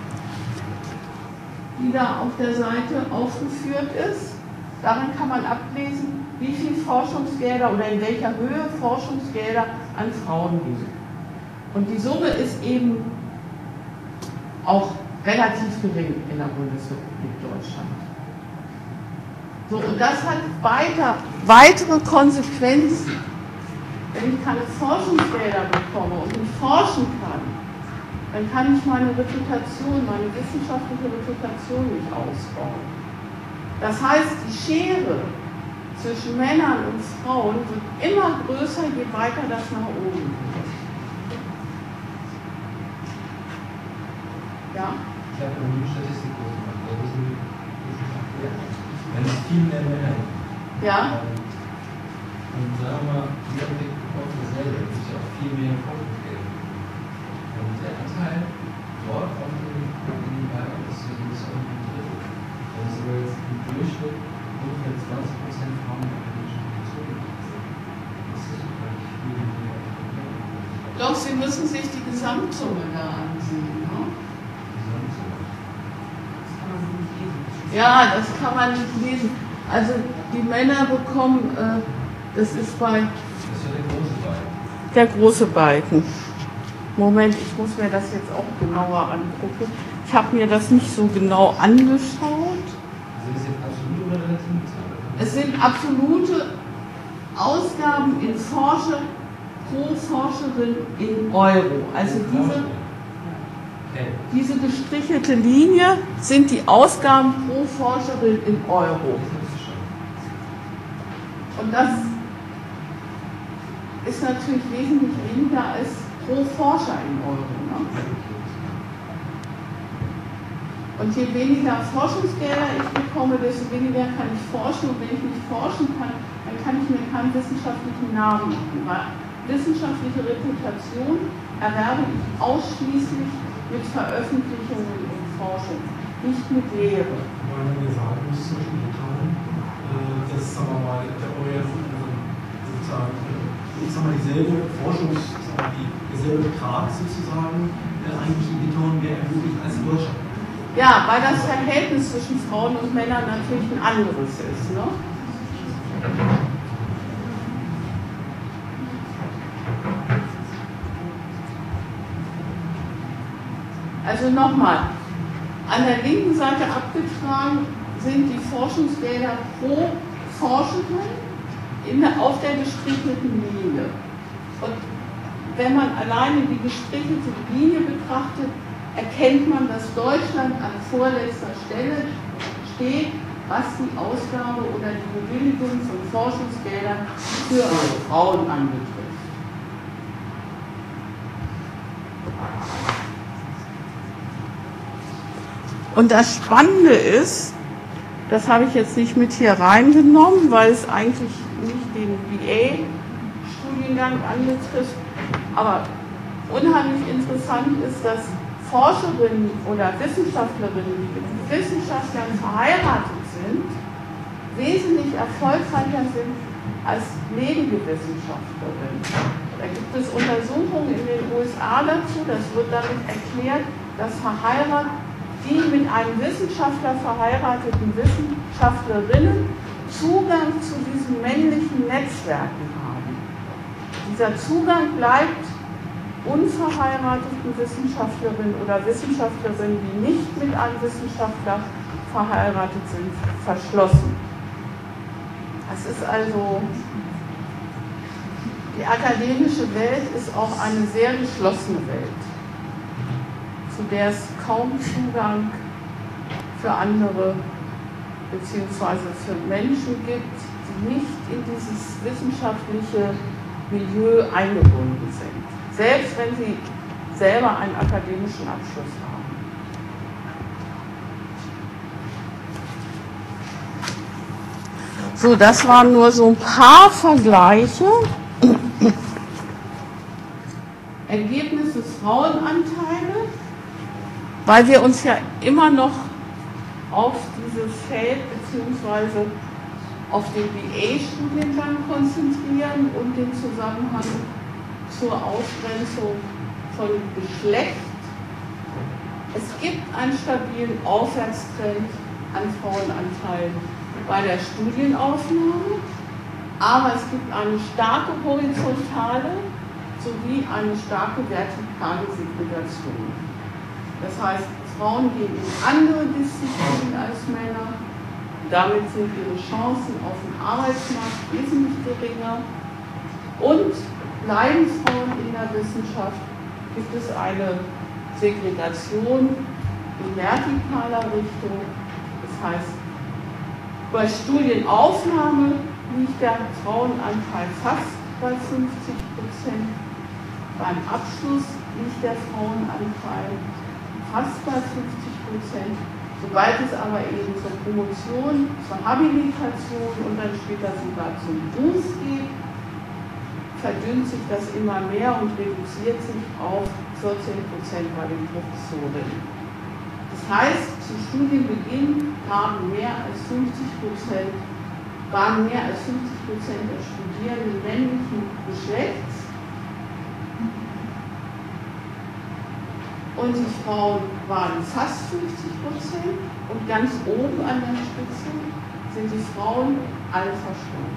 [SPEAKER 1] die da auf der Seite aufgeführt ist. Daran kann man ablesen, wie viel Forschungsgelder oder in welcher Höhe Forschungsgelder an Frauen gehen. Und die Summe ist eben auch relativ gering in der Bundesrepublik Deutschland. So, und das hat weiter, weitere Konsequenzen. Wenn ich keine Forschungsgelder bekomme und nicht forschen kann, dann kann ich meine Reputation, meine wissenschaftliche Reputation nicht ausbauen. Das heißt, die Schere zwischen Männern und Frauen wird immer größer, je weiter das nach oben geht. Ja?
[SPEAKER 2] Ich habe eine Statistik gemacht. Das ist ein, wenn es viel mehr Männer gibt.
[SPEAKER 1] Ja?
[SPEAKER 2] Und sagen wir mal, jeder bekommt dasselbe. Das ist ja auch viel mehr Forschungsgeld. Und der Anteil dort auf den Bayern ist so ein bisschen ein Drittel. Wenn es aber jetzt im Durchschnitt ungefähr zwanzig Prozent Frauen in der akademischen Funktion sind, das ist gar nicht viel mehr.
[SPEAKER 1] Doch, Sie müssen sich die Gesamtsumme da ansehen. Ne? Ja, das kann man nicht lesen. Also die Männer bekommen, äh, das ist bei...
[SPEAKER 2] Das ist ja der große Balken.
[SPEAKER 1] Der große Balken. Moment, ich muss mir das jetzt auch genauer angucken. Ich habe mir das nicht so genau angeschaut.
[SPEAKER 2] Sind es jetzt absolute oder relative Zahlen?
[SPEAKER 1] Es sind absolute Ausgaben in Forscher pro Forscherin in Euro. Also diese, diese gestrichelte Linie sind die Ausgaben pro Forscherin in Euro. Und das ist natürlich wesentlich weniger als pro Forscher in Euro. Ne? Und je weniger Forschungsgelder ich bekomme, desto weniger kann ich forschen. Und wenn ich nicht forschen kann, dann kann ich mir keinen wissenschaftlichen Namen machen. Weil wissenschaftliche Reputation erwerbe ich ausschließlich mit Veröffentlichungen und Forschung, nicht mit Lehre.
[SPEAKER 2] Weil man mir sagen muss, zum Beispiel Litauen, dass, sagen wir mal, der Euro sozusagen, ich sag mal, dieselbe Forschungs, die, derselbe Betrag sozusagen, eigentlich in Litauen mehr ermöglicht als in Deutschland.
[SPEAKER 1] Ja, weil das Verhältnis zwischen Frauen und Männern natürlich ein anderes ist. Ne? Also nochmal, an der linken Seite abgetragen sind die Forschungsgelder pro Forscherin in der, auf der gestrichelten Linie. Und wenn man alleine die gestrichelte Linie betrachtet, erkennt man, dass Deutschland an vorletzter Stelle steht, was die Ausgabe oder die Bewilligung von Forschungsgeldern für Frauen anbetrifft. Und das Spannende ist, das habe ich jetzt nicht mit hier reingenommen, weil es eigentlich nicht den B A-Studiengang anbetrifft, aber unheimlich interessant ist, dass Forscherinnen oder Wissenschaftlerinnen, die mit Wissenschaftlern verheiratet sind, wesentlich erfolgreicher sind als ledige Wissenschaftlerinnen. Da gibt es Untersuchungen in den U S A dazu, das wird damit erklärt, dass verheiratet die mit einem Wissenschaftler verheirateten Wissenschaftlerinnen Zugang zu diesen männlichen Netzwerken haben. Dieser Zugang bleibt unverheirateten Wissenschaftlerinnen oder Wissenschaftlerinnen, die nicht mit einem Wissenschaftler verheiratet sind, verschlossen. Das ist also Die akademische Welt ist auch eine sehr geschlossene Welt, zu der es kaum Zugang für andere bzw. für Menschen gibt, die nicht in dieses wissenschaftliche Milieu eingebunden sind, selbst wenn sie selber einen akademischen Abschluss haben. So, das waren nur so ein paar Vergleiche. Ergebnisse Frauenanteile, weil wir uns ja immer noch auf dieses Feld bzw. auf den B A-Studiengang konzentrieren und den Zusammenhang zur Ausgrenzung von Geschlecht. Es gibt einen stabilen Aufwärtstrend an Frauenanteilen bei der Studienaufnahme, aber es gibt eine starke horizontale sowie eine starke vertikale Segregation. Das heißt, Frauen gehen in andere Disziplinen als Männer, damit sind ihre Chancen auf dem Arbeitsmarkt wesentlich geringer und bleiben Frauen in der Wissenschaft, gibt es eine Segregation in vertikaler Richtung. Das heißt, bei Studienaufnahme liegt der Frauenanteil fast bei fünfzig Prozent. Beim Abschluss liegt der Frauenanteil fast bei fünfzig Prozent. Sobald es aber eben zur Promotion, zur Habilitation und dann später sogar zum Beruf geht, verdünnt sich das immer mehr und reduziert sich auf vierzehn Prozent bei den Professorinnen. Das heißt, zu Studienbeginn haben mehr als fünfzig Prozent, waren mehr als fünfzig Prozent der Studierenden männlichen Geschlechts. Und die Frauen waren fast fünfzig Prozent und ganz oben an der Spitze sind die Frauen alle verstorben.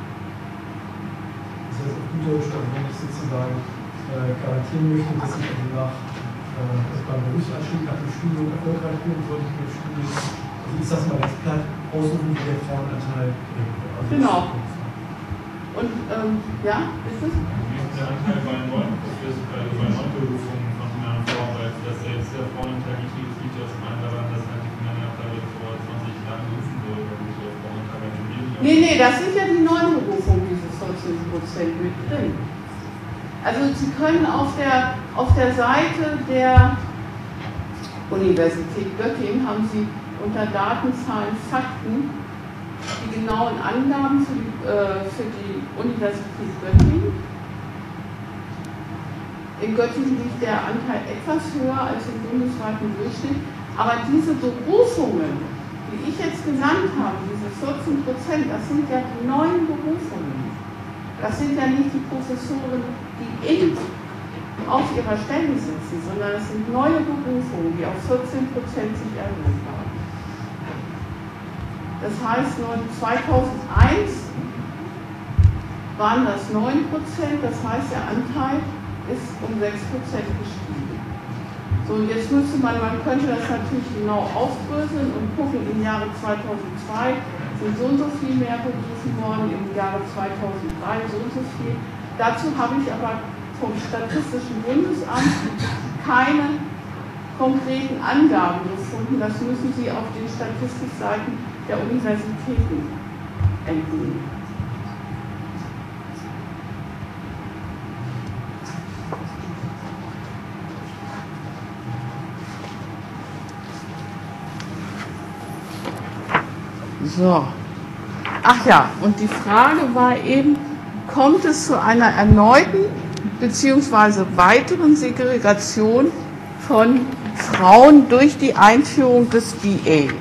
[SPEAKER 2] Das heißt, auf gut Deutsch, wenn ich sozusagen äh, garantieren möchte, dass ich also nach äh, also beim Berufseinstieg nach dem Studium erfolgreich bin, sollte ich mir das Studium, also ich sage mal ganz platt, aussuchen, wie der Frauenanteil gering wird. Also
[SPEAKER 1] genau. Und ähm, ja, ist es?
[SPEAKER 5] Der Anteil bei neuen Professoren, bei neuen Berufungen von Männern vor, weil das ja jetzt der Frauenanteil nicht liegt, liegt ja zum einen daran, dass halt die Männer teilweise vor zwanzig Jahren berufen wurden, und nicht der Frauenanteil bei Studierenden.
[SPEAKER 1] Nee, nee, das sind ja die neuen Berufungen, diese vierzehn Prozent mit drin. Also Sie können auf der, auf der Seite der Universität Göttingen haben Sie unter Daten, Zahlen, Fakten die genauen Angaben für die, äh, für die Universität Göttingen. In Göttingen liegt der Anteil etwas höher als im bundesweiten Durchschnitt, aber diese Berufungen, die ich jetzt genannt habe, diese vierzehn Prozent, das sind ja die neuen Berufungen. Das sind ja nicht die Professoren, die in, auf ihrer Stelle sitzen, sondern es sind neue Berufungen, die auf vierzehn Prozent sich erhöht haben. Das heißt, zweitausendeins waren das neun Prozent, das heißt, der Anteil ist um sechs Prozent gestiegen. So, und jetzt müsste man, man könnte das natürlich genau aufdröseln und gucken, im Jahre zweitausendzwei sind so und so viel mehr berufen worden, im Jahre zweitausenddrei so und so viel. Dazu habe ich aber vom Statistischen Bundesamt keine konkreten Angaben gefunden. Das müssen Sie auf den Statistikseiten der Universitäten entnehmen. So. Ach ja, und die Frage war eben, kommt es zu einer erneuten bzw. weiteren Segregation von Frauen durch die Einführung des B A?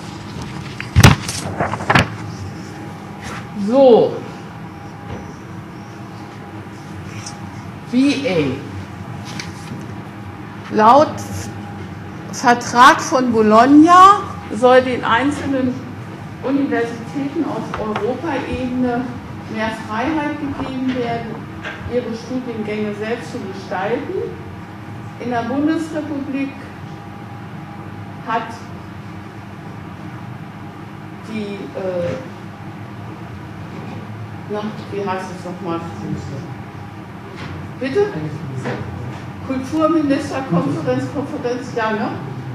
[SPEAKER 1] So, B A. Laut Vertrag von Bologna soll den einzelnen Universitäten auf Europaebene mehr Freiheit gegeben werden, ihre Studiengänge selbst zu gestalten. In der Bundesrepublik hat die äh, Na, wie heißt es nochmal? Bitte? Kulturministerkonferenz, Konferenz, ja, ne?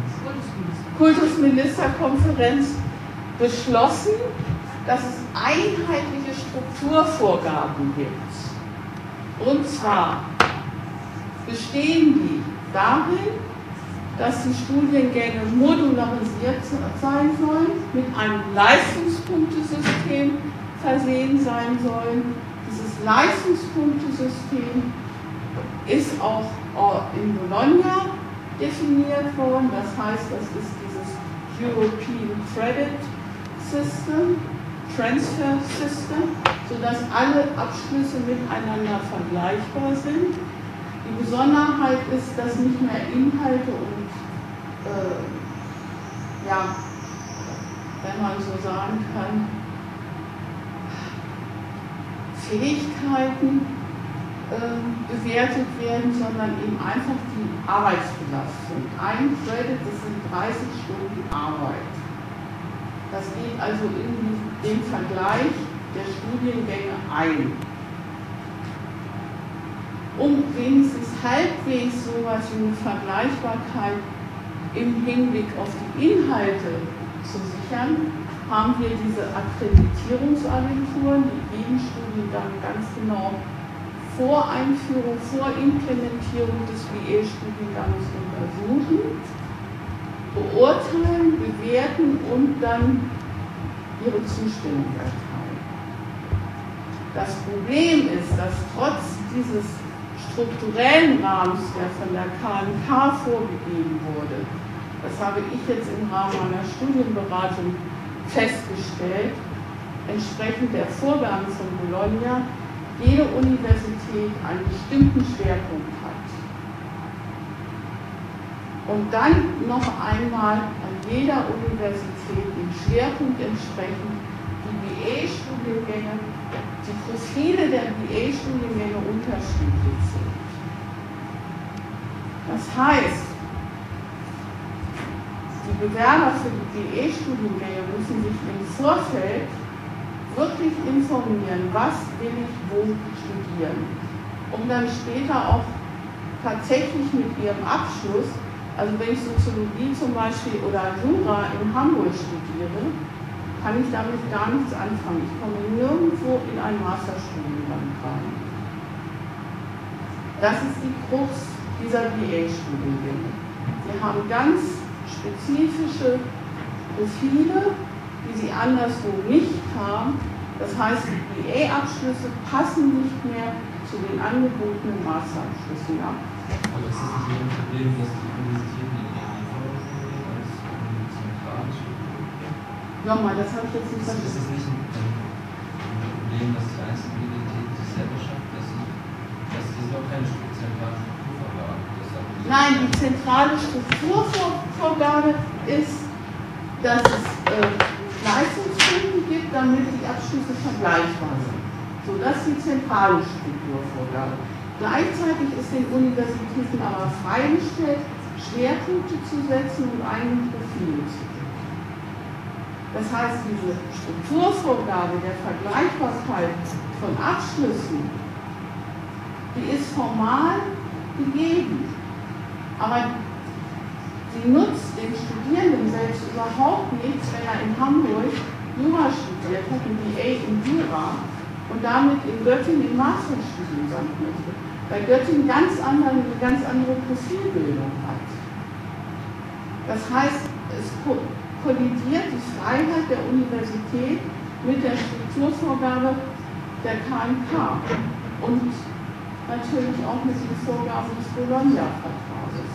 [SPEAKER 1] Kultusministerkonferenz beschlossen, dass es einheitliche Strukturvorgaben gibt. Und zwar bestehen die darin, dass die Studiengänge modularisiert sein sollen, mit einem Leistungspunktesystem versehen sein sollen. Dieses Leistungspunktesystem ist auch in Bologna definiert worden. Das heißt, das ist dieses European Credit System, Transfer System, sodass alle Abschlüsse miteinander vergleichbar sind. Die Besonderheit ist, dass nicht mehr Inhalte und, äh, ja, wenn man so sagen kann, Fähigkeiten äh, bewertet werden, sondern eben einfach die Arbeitsbelastung. Ein Credit, das sind dreißig Stunden Arbeit. Das geht also in den Vergleich der Studiengänge ein. Um wenigstens halbwegs so etwas wie eine Vergleichbarkeit im Hinblick auf die Inhalte zu sichern, haben wir diese Akkreditierungsagenturen, die jeden Studiengang ganz genau vor Einführung, vor Implementierung des B E-Studiengangs untersuchen, beurteilen, bewerten und dann ihre Zustimmung erteilen. Das Problem ist, dass trotz dieses strukturellen Rahmens, der von der K N K vorgegeben wurde, das habe ich jetzt im Rahmen meiner Studienberatung festgestellt, entsprechend der Vorgaben von Bologna, jede Universität einen bestimmten Schwerpunkt hat. Und dann noch einmal an jeder Universität dem Schwerpunkt entsprechend die B E-Studiengänge, die Profile der B E-Studiengänge unterschiedlich sind. Das heißt, die Bewerber für die B E-Studiengänge müssen sich im Vorfeld wirklich informieren, was will ich wo studieren, um dann später auch tatsächlich mit ihrem Abschluss, also wenn ich Soziologie zum Beispiel oder Jura in Hamburg studiere, kann ich damit gar nichts anfangen. Ich komme nirgendwo in ein Masterstudiengang rein. Das ist die Krux dieser B E-Studiengänge. Sie haben ganz spezifische Profile, die sie anderswo nicht haben. Das heißt, die B E-Abschlüsse passen nicht mehr zu den angebotenen Masterabschlüssen ab.
[SPEAKER 6] Aber ist das nicht ein Problem, dass die Universitäten in die Vorlesungen gehen als zentrale Struktur?
[SPEAKER 1] Nochmal, das habe ich jetzt nicht
[SPEAKER 6] verstanden. Ist es nicht ein, ein Problem, dass die einzelnen Universitäten sich selber schaffen, dass sie, dass sie auch keine zentrale Strukturvorgabe haben?
[SPEAKER 1] Nein, die zentrale Strukturvorgabe ist, dass es äh, Leistungsstunden gibt, damit die Abschlüsse vergleichbar sind. So, das ist die zentrale Strukturvorgabe. Gleichzeitig ist den Universitäten aber freigestellt, Schwerpunkte zu setzen und eigene Profile zu setzen. Das heißt, diese Strukturvorgabe der Vergleichbarkeit von Abschlüssen, die ist formal gegeben, aber sie nutzt dem Studierenden selbst überhaupt nichts, wenn er in Hamburg Jura studiert hat, ein B A in Jura, und damit in Göttingen den Masterstudiengang möchte, weil Göttingen ganz andere, eine ganz andere Profilbildung hat. Das heißt, es kollidiert die Freiheit der Universität mit der Strukturvorgabe der K N K und natürlich auch mit den Vorgaben des Bologna-Vertrages.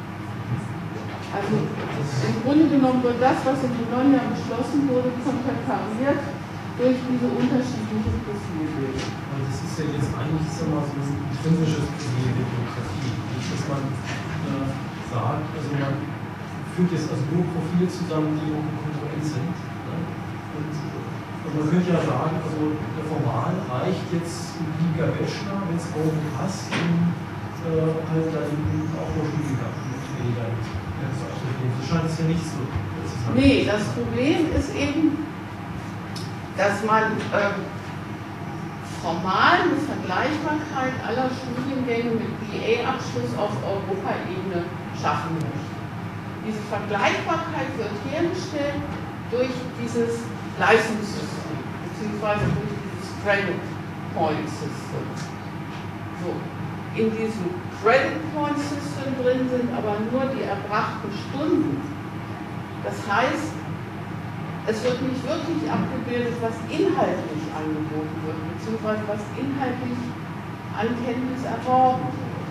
[SPEAKER 1] Also im Grunde genommen wird das, was in Bologna beschlossen wurde, konterkariert durch diese unterschiedliche Profilbildung.
[SPEAKER 2] Also das ist ja jetzt eigentlich so ein intrinsisches Problem der Demokratie. Nicht, dass man äh, sagt, also man führt jetzt also nur Profile zusammen, die irgendwie konkurrent sind. Ne? Und, und man könnte ja sagen, also der Formal reicht jetzt ein billiger Bachelor, wenn es irgendwie passt, um äh, halt dann auch noch Studiengang mit weniger zu absolvieren. Das scheint es ja nicht so zu sein.
[SPEAKER 1] Nee, das Problem ist eben, dass man äh, formal eine Vergleichbarkeit aller Studiengänge mit B A-Abschluss auf Europaebene schaffen möchte. Diese Vergleichbarkeit wird hergestellt durch dieses Leistungssystem, beziehungsweise durch dieses Credit Point System. So. In diesem Credit Point System drin sind aber nur die erbrachten Stunden. Das heißt, es wird nicht wirklich abgebildet, was inhaltlich angeboten wird, beziehungsweise was inhaltlich an Kenntnis erworben wird.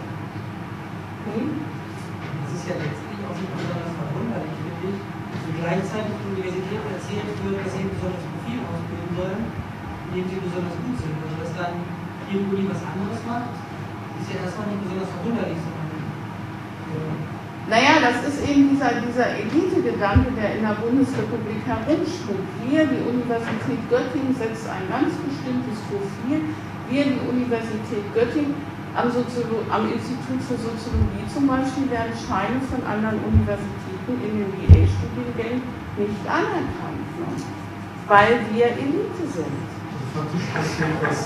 [SPEAKER 1] Hm?
[SPEAKER 7] Das ist ja letztlich auch nicht besonders verwunderlich, finde ich, wie gleichzeitig die Universität erzählt wird, dass sie ein besonderes Profil ausbilden sollen, in dem sie besonders gut sind. Und dass dann irgendwo die was anderes macht, ist ja erstmal nicht besonders verwunderlich, sondern ja.
[SPEAKER 1] Naja, das ist eben dieser, dieser Elite-Gedanke, der in der Bundesrepublik herumschwirrt. Wir, die Universität Göttingen, setzt ein ganz bestimmtes Profil. Wir, die Universität Göttingen, am, Soziolo am Institut für Soziologie zum Beispiel, werden Scheine von anderen Universitäten in den B A-Studiengängen nicht anerkannt, ne? Weil wir Elite sind.
[SPEAKER 2] Also faktisch passiert was.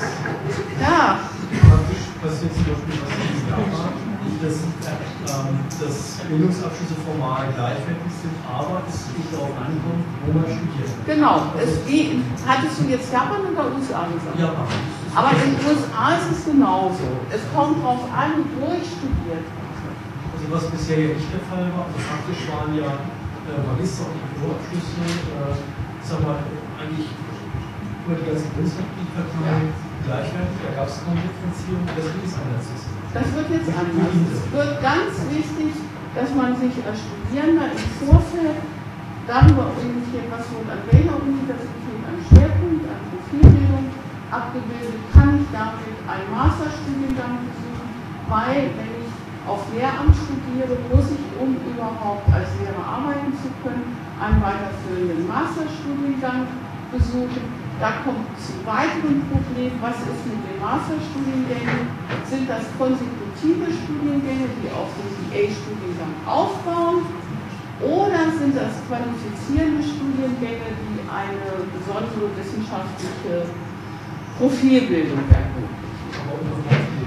[SPEAKER 1] Ja.
[SPEAKER 2] Faktisch passiert zum Beispiel was in diesem Jahr. Dass, ähm, dass Bildungsabschlüsse formal gleichwertig sind, aber es nicht darauf ankommt, wo man studiert.
[SPEAKER 1] Genau. Es, wie, hattest du jetzt Japan oder U S A gesagt?
[SPEAKER 2] Japan.
[SPEAKER 1] Aber in den U S A ist es genauso. Es kommt darauf an, wo ich studiert habe.
[SPEAKER 2] Also was bisher ja nicht der Fall war, also faktisch waren ja äh, Magister- und Doktorabschlüsse, äh, sagen wir mal, eigentlich über die ganze Bundesrepublik verteilt, gleichwertig, da gab es keine Differenzierung, deswegen ist anders.
[SPEAKER 1] Das wird jetzt anders. Es wird ganz wichtig, dass man sich als Studierender im Vorfeld darüber orientiert, was wird an welcher Universität ein Schwerpunkt, an Profilbildung abgebildet, kann ich damit einen Masterstudiengang besuchen, weil wenn ich auf Lehramt studiere, muss ich, um überhaupt als Lehrer arbeiten zu können, einen weiterführenden Masterstudiengang besuchen. Da kommt zu weiteren Problemen, was ist mit den Masterstudiengängen? Sind das konsekutive Studiengänge, die auf den B A-Studiengang aufbauen? Oder sind das qualifizierende Studiengänge, die eine besondere wissenschaftliche Profilbildung ermöglichen?
[SPEAKER 2] Aber um auf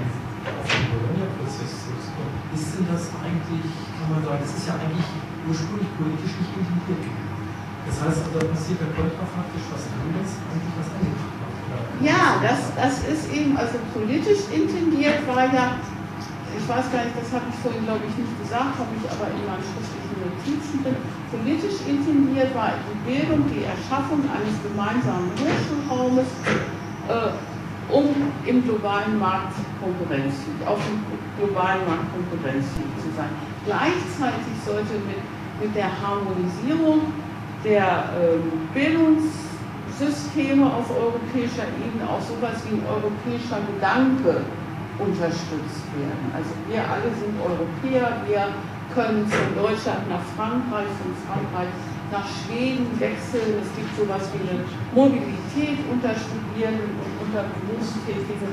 [SPEAKER 2] den Bologna-Prozess zurückzukommen, ist denn das eigentlich, kann man sagen, das ist ja eigentlich ursprünglich politisch nicht intendiert gewesen. Das heißt, da passiert ja kontrafaktisch was anderes, eigentlich was angebracht wird.
[SPEAKER 1] Ja, das, das ist eben, also politisch intendiert war ja, ich weiß gar nicht, das habe ich vorhin glaube ich nicht gesagt, habe ich aber in meinen schriftlichen Notizen drin, politisch intendiert war die Bildung, die Erschaffung eines gemeinsamen Hochschulraumes, äh, um im globalen Markt konkurrenzfähig, auf dem globalen Markt konkurrenzfähig zu sein. Gleichzeitig sollte mit, mit der Harmonisierung der ähm, Bildungssysteme auf europäischer Ebene auch sowas wie ein europäischer Gedanke unterstützt werden. Also wir alle sind Europäer, wir können von Deutschland nach Frankreich, von Frankreich nach Schweden wechseln. Es gibt sowas wie eine Mobilität unter Studierenden und unter Berufstätigen.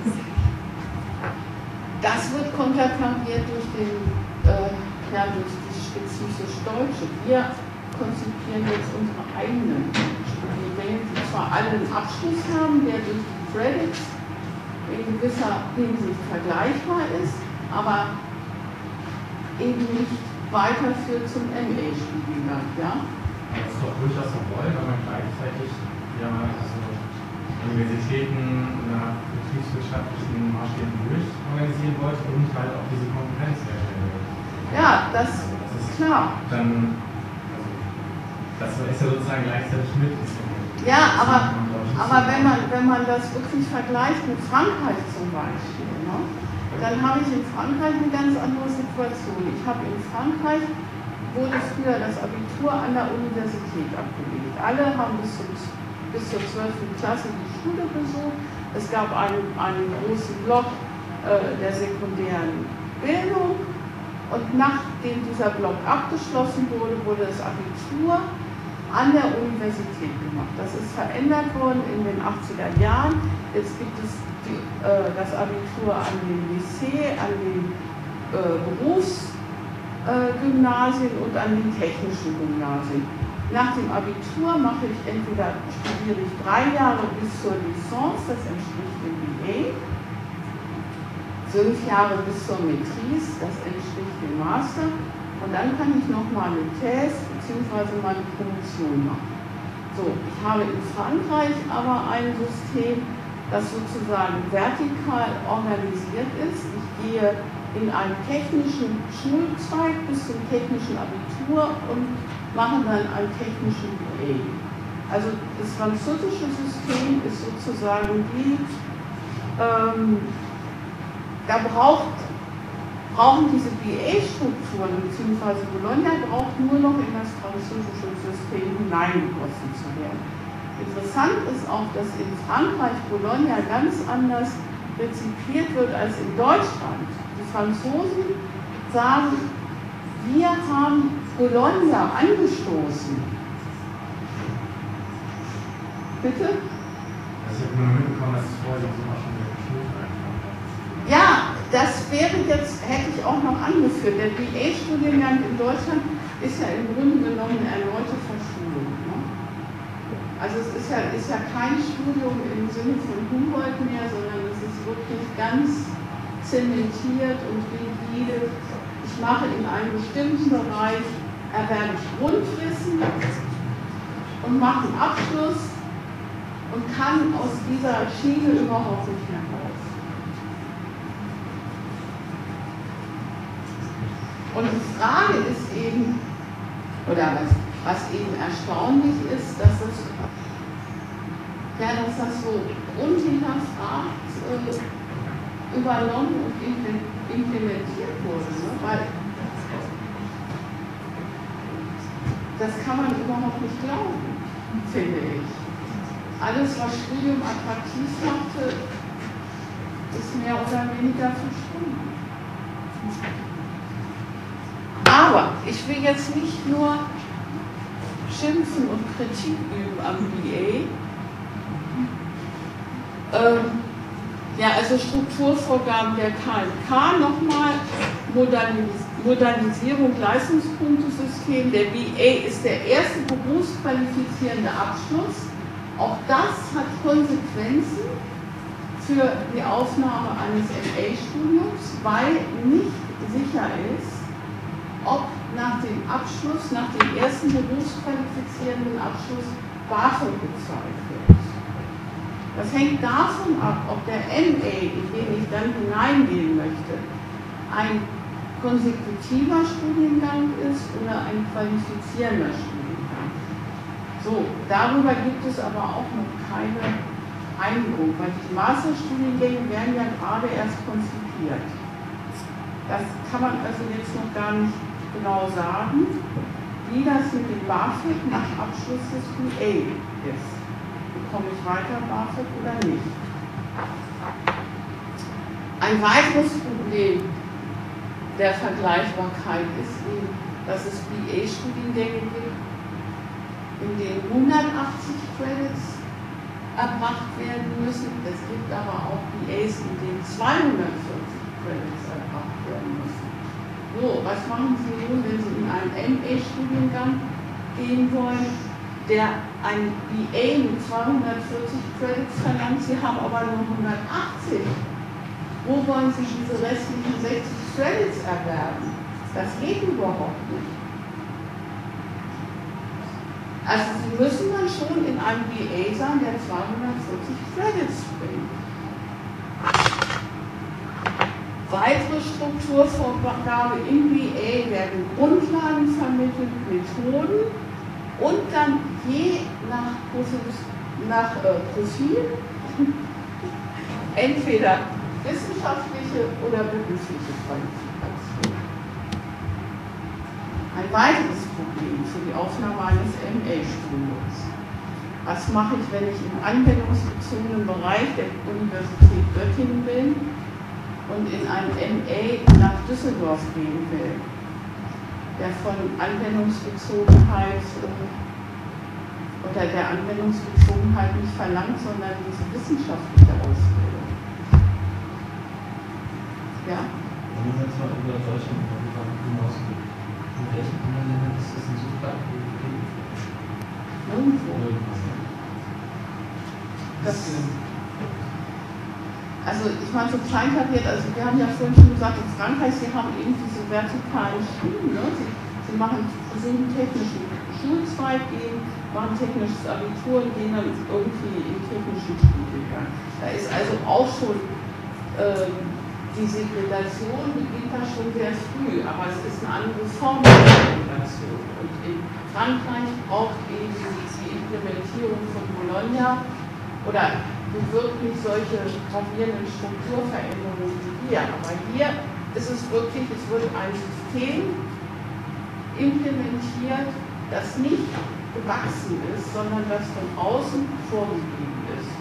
[SPEAKER 1] Das wird konterkariert durch den, äh, ja, durch die spezifisch Deutsche. Wir konzipieren jetzt unsere eigenen Studiengänge, die zwar alle einen Abschluss haben, der durch die Credits in gewisser Hinsicht vergleichbar ist, aber eben nicht weiterführt zum M A-Studiengang. Ja?
[SPEAKER 5] Das ist doch durchaus so wollen, wenn man gleichzeitig ja, also Universitäten nach betriebswirtschaftlichen Maßstäben durchorganisieren wollte und halt auch diese Konkurrenz herstellen will.
[SPEAKER 1] Ja, das,
[SPEAKER 5] also das ist
[SPEAKER 1] klar.
[SPEAKER 5] Dann das ist ja sozusagen gleichzeitig mit.
[SPEAKER 1] Ja, aber, aber wenn, man, wenn man das wirklich vergleicht mit Frankreich zum Beispiel, ne, dann habe ich in Frankreich eine ganz andere Situation. Ich habe in Frankreich, wurde früher das Abitur an der Universität abgelegt. Alle haben bis, zum, bis zur zwölften Klasse die Schule besucht. Es gab einen, einen großen Block äh, der sekundären Bildung. Und nachdem dieser Block abgeschlossen wurde, wurde das Abitur an der Universität gemacht. Das ist verändert worden in den achtziger Jahren. Jetzt gibt es die, äh, das Abitur an den Lycée, an den äh, Berufsgymnasien äh, und an den technischen Gymnasien. Nach dem Abitur mache ich entweder studiere ich drei Jahre bis zur Licence, das entspricht dem B A, fünf Jahre bis zur Maîtrise, das entspricht dem Master, und dann kann ich nochmal eine Thèse bzw. meine Promotion machen. So, ich habe in Frankreich aber ein System, das sozusagen vertikal organisiert ist. Ich gehe in einen technischen Schulzweig bis zum technischen Abitur und mache dann einen technischen B A. Also das französische System ist sozusagen die, ähm, da braucht, brauchen diese B A-Strukturen, beziehungsweise Bologna braucht nur noch in das französische System hineingegossen zu werden. Interessant ist auch, dass in Frankreich Bologna ganz anders rezipiert wird als in Deutschland. Die Franzosen sagen, wir haben Bologna angestoßen. Bitte?
[SPEAKER 8] Also ich habe nur mitbekommen, dass es vorher so schon der Geschult einfach.
[SPEAKER 1] Ja, das wäre jetzt, hätte ich auch noch angeführt. Der B A-Studiengang in Deutschland ist ja im Grunde genommen eine erneute Verschulung. Ne? Also es ist ja, ist ja kein Studium im Sinne von Humboldt mehr, sondern es ist wirklich ganz zementiert und rigide. Ich mache in einem bestimmten Bereich, erwerbe ich Grundwissen und mache einen Abschluss und kann aus dieser Schiene überhaupt nicht mehr raus. Und die Frage ist eben, oder was, was eben erstaunlich ist, dass das, ja, dass das so unhinterfragt äh, übernommen und implementiert wurde. Ne? Weil das kann man überhaupt nicht glauben, finde ich. Alles, was Studium attraktiv machte, ist mehr oder weniger verschwunden. Aber ich will jetzt nicht nur schimpfen und Kritik üben am B A. Ähm, ja, also Strukturvorgaben der K M K nochmal, Modernis Modernisierung, Leistungspunktesystem. Der B A ist der erste berufsqualifizierende Abschluss. Auch das hat Konsequenzen für die Aufnahme eines M A-Studiums, weil nicht sicher ist, ob nach dem Abschluss, nach dem ersten berufsqualifizierenden Abschluss BAföG gezahlt wird. Das hängt davon ab, ob der M A, in den ich dann hineingehen möchte, ein konsekutiver Studiengang ist oder ein qualifizierender Studiengang. So, darüber gibt es aber auch noch keine Einigung, weil die Masterstudiengänge werden ja gerade erst konzipiert. Das kann man also jetzt noch gar nicht genau sagen, wie das mit dem BAföG nach Abschluss des B A ist. Bekomme ich weiter BAföG oder nicht? Ein weiteres Problem der Vergleichbarkeit ist eben, dass es B A-Studiengänge gibt, in denen hundertachtzig Credits erbracht werden müssen. Es gibt aber auch B As, in denen zweihundertvierzig Credits erbracht werden müssen. So, was machen Sie nun, wenn Sie in einen M A-Studiengang gehen wollen, der ein B A mit zweihundertvierzig Credits verlangt, Sie haben aber nur hundertachtzig. Wo wollen Sie diese restlichen sechzig Credits erwerben? Das geht überhaupt nicht. Also Sie müssen dann schon in einem B A sein, der zweihundertvierzig Credits bringt. Weitere Strukturvorgabe im B A werden Grundlagen vermittelt, Methoden und dann je nach, nach äh, Profil entweder wissenschaftliche oder berufliche Qualifikation. Ein weiteres Problem für die Aufnahme eines M A-Studiums. Was mache ich, wenn ich im anwendungsbezogenen Bereich der Universität Göttingen bin und in ein M A nach Düsseldorf gehen will, der von Anwendungsbezogenheit äh, oder der Anwendungsbezogenheit nicht verlangt, sondern diese wissenschaftliche Ausbildung. Ja?
[SPEAKER 6] Wenn man jetzt mal über Deutschland hinausgeht, in welchen anderen Ländern ist das denn so stark gegeben?
[SPEAKER 1] Nirgendwo. Das, Also ich meine, so kleinkariert, also wir haben ja vorhin schon gesagt, in Frankreich, sie haben eben diese vertikalen Schulen, ne? sie, sie machen, versuchen technischen Schulzweig, gehen, machen technisches Abitur und gehen dann irgendwie in technischen Studiengang. Da ist also auch schon ähm, die Segregation beginnt da schon sehr früh, aber es ist eine andere Form der Segregation. Und in Frankreich braucht eben die Implementierung von Bologna oder bewirkt nicht solche gravierenden Strukturveränderungen wie hier. Aber hier ist es wirklich, es wird ein System implementiert, das nicht gewachsen ist, sondern das von außen vorgegeben ist.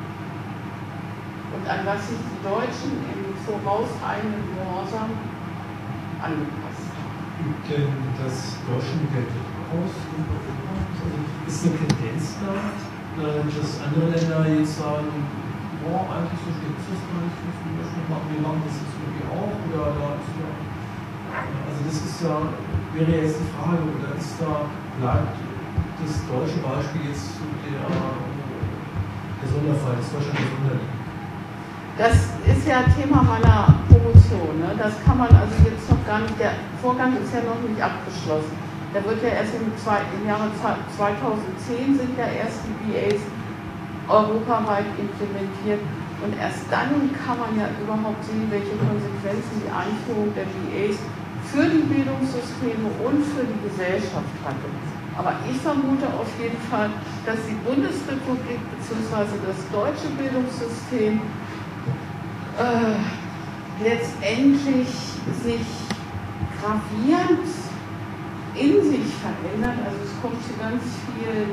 [SPEAKER 1] Und an was sich die Deutschen im vorauseilenden Gehorsam angepasst haben.
[SPEAKER 2] Übt denn das deutsche Modell aus in Europa? Also ist eine Tendenz da, dass andere Länder jetzt sagen, boah, eigentlich so gibt es das gar nicht, was wir schon machen, wir machen das jetzt irgendwie auch, oder da ist ja, also das ist ja, wäre jetzt die Frage, oder ist da, bleibt das deutsche Beispiel jetzt so der, der Sonderfall, das Deutschland der Sonderling?
[SPEAKER 1] Das ist ja Thema meiner Promotion, ne? Das kann man also jetzt noch gar nicht, der Vorgang ist ja noch nicht abgeschlossen. Da wird ja erst im, zwei, im Jahre zweitausendzehn sind ja erst die B As europaweit implementiert und erst dann kann man ja überhaupt sehen, welche Konsequenzen die Einführung der B As für die Bildungssysteme und für die Gesellschaft hatte. Aber ich vermute auf jeden Fall, dass die Bundesrepublik bzw. das deutsche Bildungssystem äh, letztendlich sich gravierend in sich verändert, also es kommt zu ganz vielen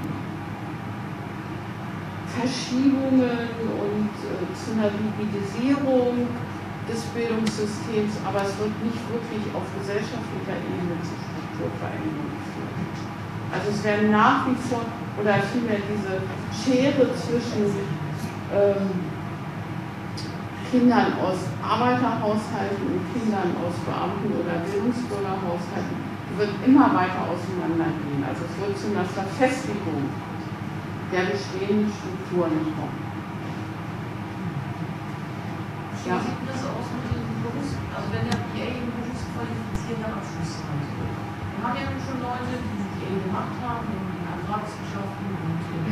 [SPEAKER 1] Verschiebungen und äh, zu einer Rigidisierung des Bildungssystems, aber es wird nicht wirklich auf gesellschaftlicher Ebene zu Strukturveränderungen führen. Also es werden nach wie vor, oder vielmehr diese Schere zwischen ähm, Kindern aus Arbeiterhaushalten und Kindern aus Beamten- oder Bildungsbürgerhaushalten wird immer weiter auseinandergehen. Also es wird zu einer Verfestigung der bestehenden Strukturen kommen.
[SPEAKER 3] Wie
[SPEAKER 1] Ja.
[SPEAKER 3] sieht das aus mit den Berufs-, also wenn der P A einen berufsqualifizierenden Abschluss hat? Wir haben ja schon Leute, die den P A gemacht haben, in Ertragswissenschaften und in,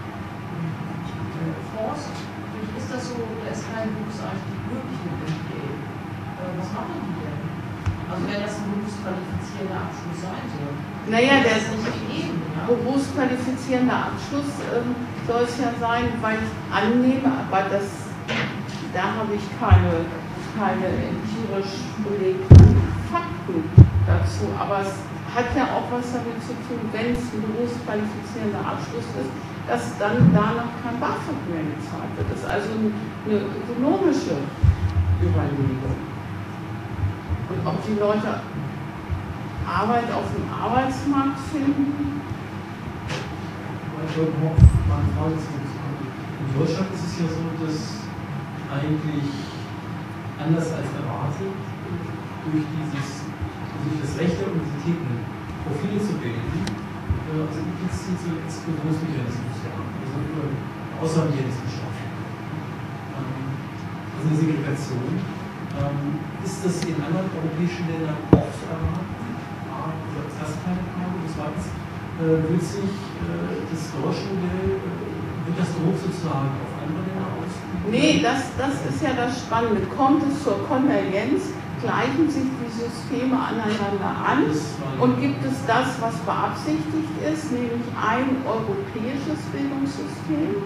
[SPEAKER 3] in Forst. Ist das so, da ist kein Berufseinstieg möglich mit dem P A? Äh, was machen die denn? Also wenn das ein berufsqualifizierender Abschluss sein soll.
[SPEAKER 1] Naja, der
[SPEAKER 3] ist nicht gegeben. Ja?
[SPEAKER 1] berufsqualifizierende Abschluss ähm, soll es ja sein, weil ich annehme, aber das, da habe ich keine, keine empirisch belegten Fakten dazu. Aber es hat ja auch was damit zu tun, wenn es ein berufsqualifizierender Abschluss ist, dass dann danach kein BAföG mehr gezahlt wird. Das ist also eine ökonomische Überlegung. Und ob die Leute Arbeit auf dem Arbeitsmarkt finden?
[SPEAKER 2] Ich wollte noch mal eine Frage zurückkommen. In Deutschland ist es ja so, dass eigentlich anders als erwartet durch dieses, durch das Recht der Universitäten Profile zu bilden, also implizit so Exklusionsmechanismus haben, also für Außerwissenschaft, ähm, also eine Segregation. Ähm, ist das in anderen europäischen Ländern auch zu erwarten? A, also als erste keine Frage. Und zweitens, äh, wird sich äh, das deutsche Modell, äh, wird das Druck sozusagen auf andere Länder ausüben?
[SPEAKER 1] Nee, das, das ist ja das Spannende. Kommt es zur Konvergenz? Gleichen sich die Systeme aneinander an und gibt es das, was beabsichtigt ist, nämlich ein europäisches Bildungssystem?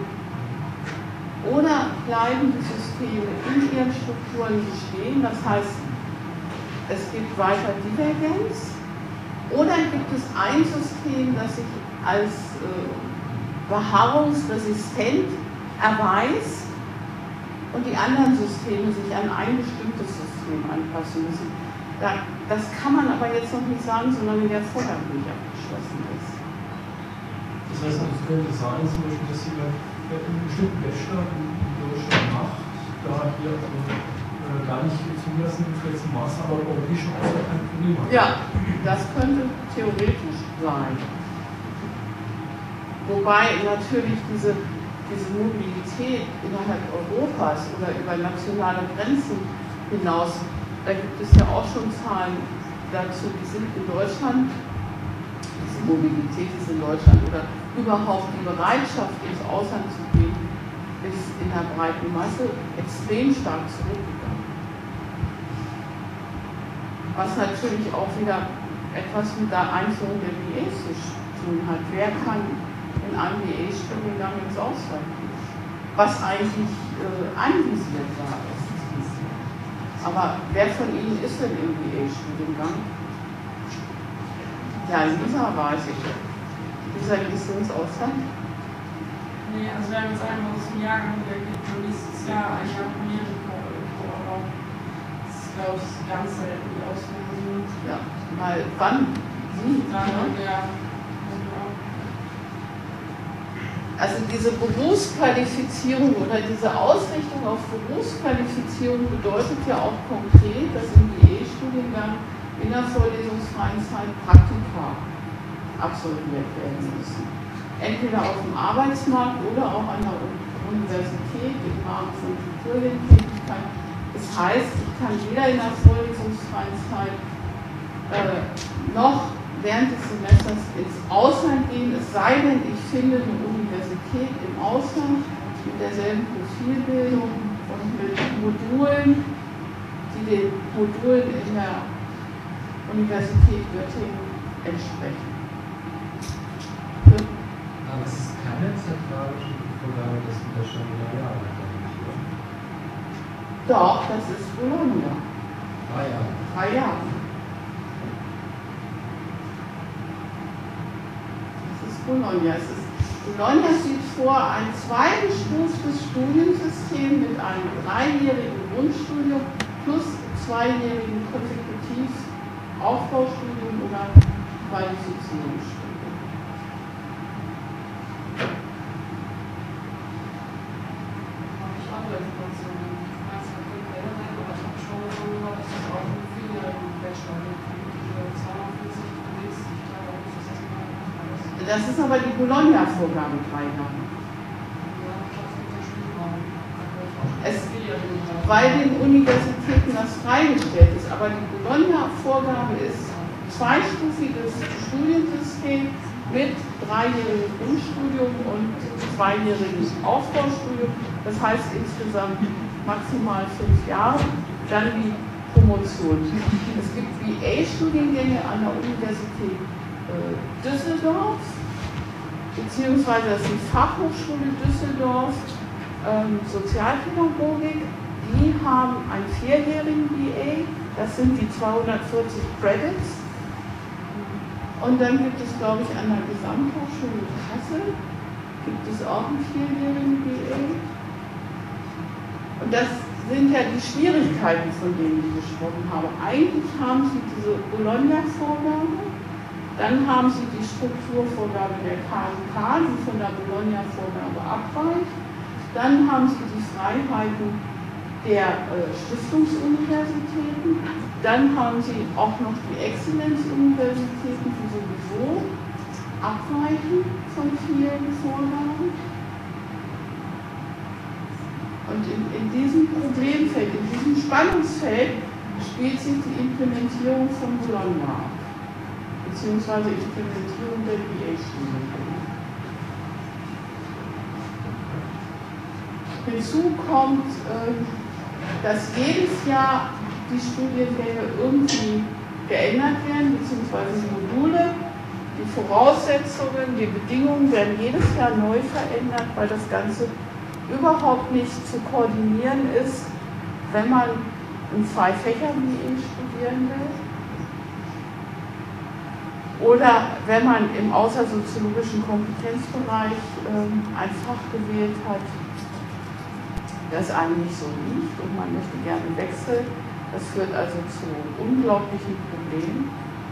[SPEAKER 1] Oder bleiben die Systeme in ihren Strukturen bestehen? Das heißt, es gibt weiter Divergenz? Oder gibt es ein System, das sich als äh, beharrungsresistent erweist und die anderen Systeme sich an ein bestimmtes System anpassen müssen? Da, das kann man aber jetzt noch nicht sagen, solange der Vorgang nicht abgeschlossen ist.
[SPEAKER 2] Das heißt, es könnte sein, zum Beispiel, dass jemand einen bestimmten Bachelor in Deutschland macht, da hier also, äh, gar nicht zugelassen wird, vielleicht zum Master, aber europäisch auch kein Problem hat.
[SPEAKER 1] Ja, das könnte theoretisch sein. Wobei natürlich diese diese Mobilität innerhalb Europas oder über nationale Grenzen hinaus, da gibt es ja auch schon Zahlen dazu, die sind in Deutschland, diese Mobilität ist in Deutschland oder überhaupt die Bereitschaft, ins Ausland zu gehen, ist in der breiten Masse extrem stark zurückgegangen. Was natürlich auch wieder etwas mit der Einführung der B As zu tun hat. Wer kann in einem B A-Studiengang ins Ausland gehen? Was eigentlich äh, anvisiert war. Aber wer von Ihnen ist denn im B A-Studiengang? Ja, Lisa weiß ich. Lisa, gehst du ins Ausland?
[SPEAKER 3] Nee, also wir haben jetzt einmal aus dem Jahrgang, der geht für nächstes Jahr ein Jahr Amerika irgendwo, aber das ist, glaube ich, ganz selten die Ausnahme.
[SPEAKER 1] Ja, weil wann? Sie?
[SPEAKER 3] Dann
[SPEAKER 1] Ne?
[SPEAKER 3] der,
[SPEAKER 1] Also diese Berufsqualifizierung oder diese Ausrichtung auf Berufsqualifizierung bedeutet ja auch konkret, dass im B A-Studiengang in der vorlesungsfreien Zeit Praktika absolviert werden müssen. Entweder auf dem Arbeitsmarkt oder auch an der Universität im Rahmen von Tutorientätigkeit. Das heißt, ich kann weder in der vorlesungsfreien Zeit äh, noch während des Semesters ins Ausland gehen, es sei denn, ich finde eine Universität im Ausland mit derselben Profilbildung und mit Modulen, die den Modulen in der Universität Göttingen entsprechen.
[SPEAKER 6] Aber es ist keine zentrale Vorgabe, dass mit der Stabilität arbeitet.
[SPEAKER 1] Doch, das ist Bologna.
[SPEAKER 6] Drei Jahre.
[SPEAKER 1] Drei Jahre. Bologna. Es ist, Bologna sieht vor ein zweigestuftes Studiensystem mit einem dreijährigen Grundstudium plus zweijährigen konsekutiv Aufbaustudium oder Qualifizierungsstudium.
[SPEAKER 3] habe ich andere Informationen. Ich weiß nicht, ob ich erinnere, aber ich habe schon mal gehört, dass es auch einen vierjährigen Bachelor gibt. zweihundertvierzig bis sechzig, ich glaube, das ist das mal.
[SPEAKER 1] Das ist aber die Bologna-Vorgabe, drei Jahre. Es, weil den Universitäten das freigestellt ist, aber die Bologna-Vorgabe ist zweistufiges Studiensystem mit dreijährigem Grundstudium und zweijährigem Aufbaustudium. Das heißt insgesamt maximal fünf Jahre, dann die Promotion. Es gibt B A-Studiengänge an der Universität Düsseldorf, beziehungsweise das ist die Fachhochschule Düsseldorf, ähm, Sozialpädagogik, die haben einen vierjährigen B A, das sind die zweihundertvierzig Credits. Und dann gibt es, glaube ich, an der Gesamthochschule Kassel, gibt es auch einen vierjährigen B A. Und das sind ja die Schwierigkeiten, von denen ich gesprochen habe. Eigentlich haben sie diese Bologna-Vorgabe. Dann haben Sie die Strukturvorgabe der K M K, die von der Bologna-Vorgabe abweicht. Dann haben Sie die Freiheiten der äh, Stiftungsuniversitäten. Dann haben Sie auch noch die Exzellenzuniversitäten, die sowieso abweichen von vielen Vorgaben. Und in, in diesem Problemfeld, in diesem Spannungsfeld spielt sich die Implementierung von Bologna ab, beziehungsweise Implementierung der B A-Studiengänge. Hinzu kommt, dass jedes Jahr die Studiengänge irgendwie geändert werden, beziehungsweise die Module, die Voraussetzungen, die Bedingungen werden jedes Jahr neu verändert, weil das Ganze überhaupt nicht zu koordinieren ist, wenn man in zwei Fächern B A studieren will. Oder wenn man im außersoziologischen Kompetenzbereich ähm, ein Fach gewählt hat, das einem nicht so liegt und man möchte gerne wechseln. Das führt also zu unglaublichen Problemen.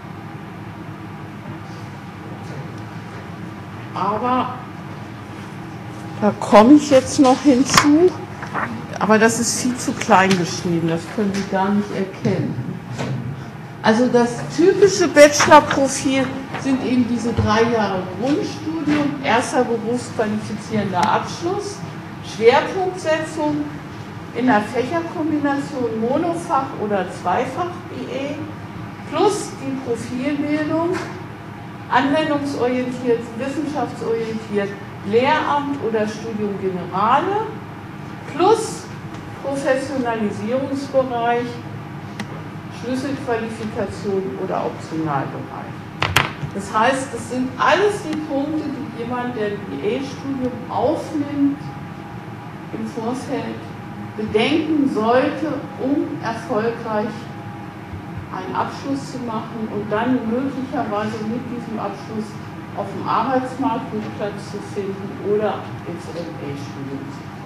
[SPEAKER 1] Aber da komme ich jetzt noch hinzu, aber das ist viel zu klein geschrieben, das können Sie gar nicht erkennen. Also das typische Bachelor-Profil sind eben diese drei Jahre Grundstudium, erster berufsqualifizierender Abschluss, Schwerpunktsetzung in der Fächerkombination Monofach oder Zweifach-B E plus die Profilbildung, anwendungsorientiert, wissenschaftsorientiert, Lehramt oder Studium Generale plus Professionalisierungsbereich, Schlüsselqualifikation oder Optionalbereich. Das heißt, das sind alles die Punkte, die jemand, der ein B A-Studium aufnimmt, im Vorfeld bedenken sollte, um erfolgreich einen Abschluss zu machen und dann möglicherweise mit diesem Abschluss auf dem Arbeitsmarkt einen Platz zu finden oder ins M A-Studium zu kommen.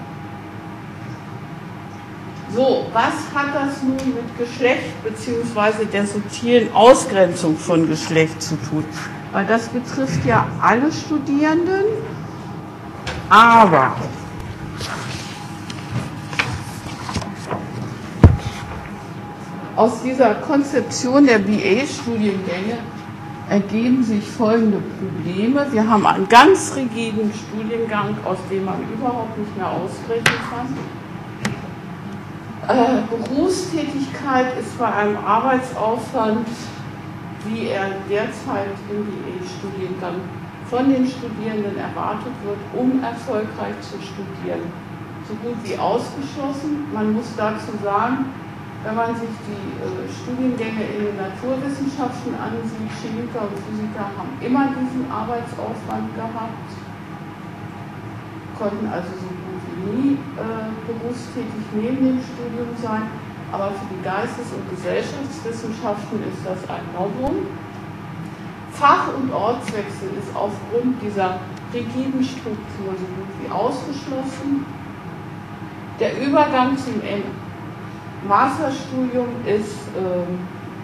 [SPEAKER 1] So, was hat das nun mit Geschlecht bzw. der subtilen Ausgrenzung von Geschlecht zu tun? Weil das betrifft ja alle Studierenden, aber aus dieser Konzeption der B A-Studiengänge ergeben sich folgende Probleme. Wir haben einen ganz rigiden Studiengang, aus dem man überhaupt nicht mehr ausbrechen kann. Äh, Berufstätigkeit ist bei einem Arbeitsaufwand, wie er derzeit im B A-Studiengang von den Studierenden erwartet wird, um erfolgreich zu studieren, so gut wie ausgeschlossen. Man muss dazu sagen, wenn man sich die äh, Studiengänge in den Naturwissenschaften ansieht, Chemiker und Physiker haben immer diesen Arbeitsaufwand gehabt, konnten also so gut wie nie äh, berufstätig neben dem Studium sein, aber für die Geistes- und Gesellschaftswissenschaften ist das ein Novum. Fach- und Ortswechsel ist aufgrund dieser rigiden Struktur so gut wie ausgeschlossen. Der Übergang zum Masterstudium ist ähm,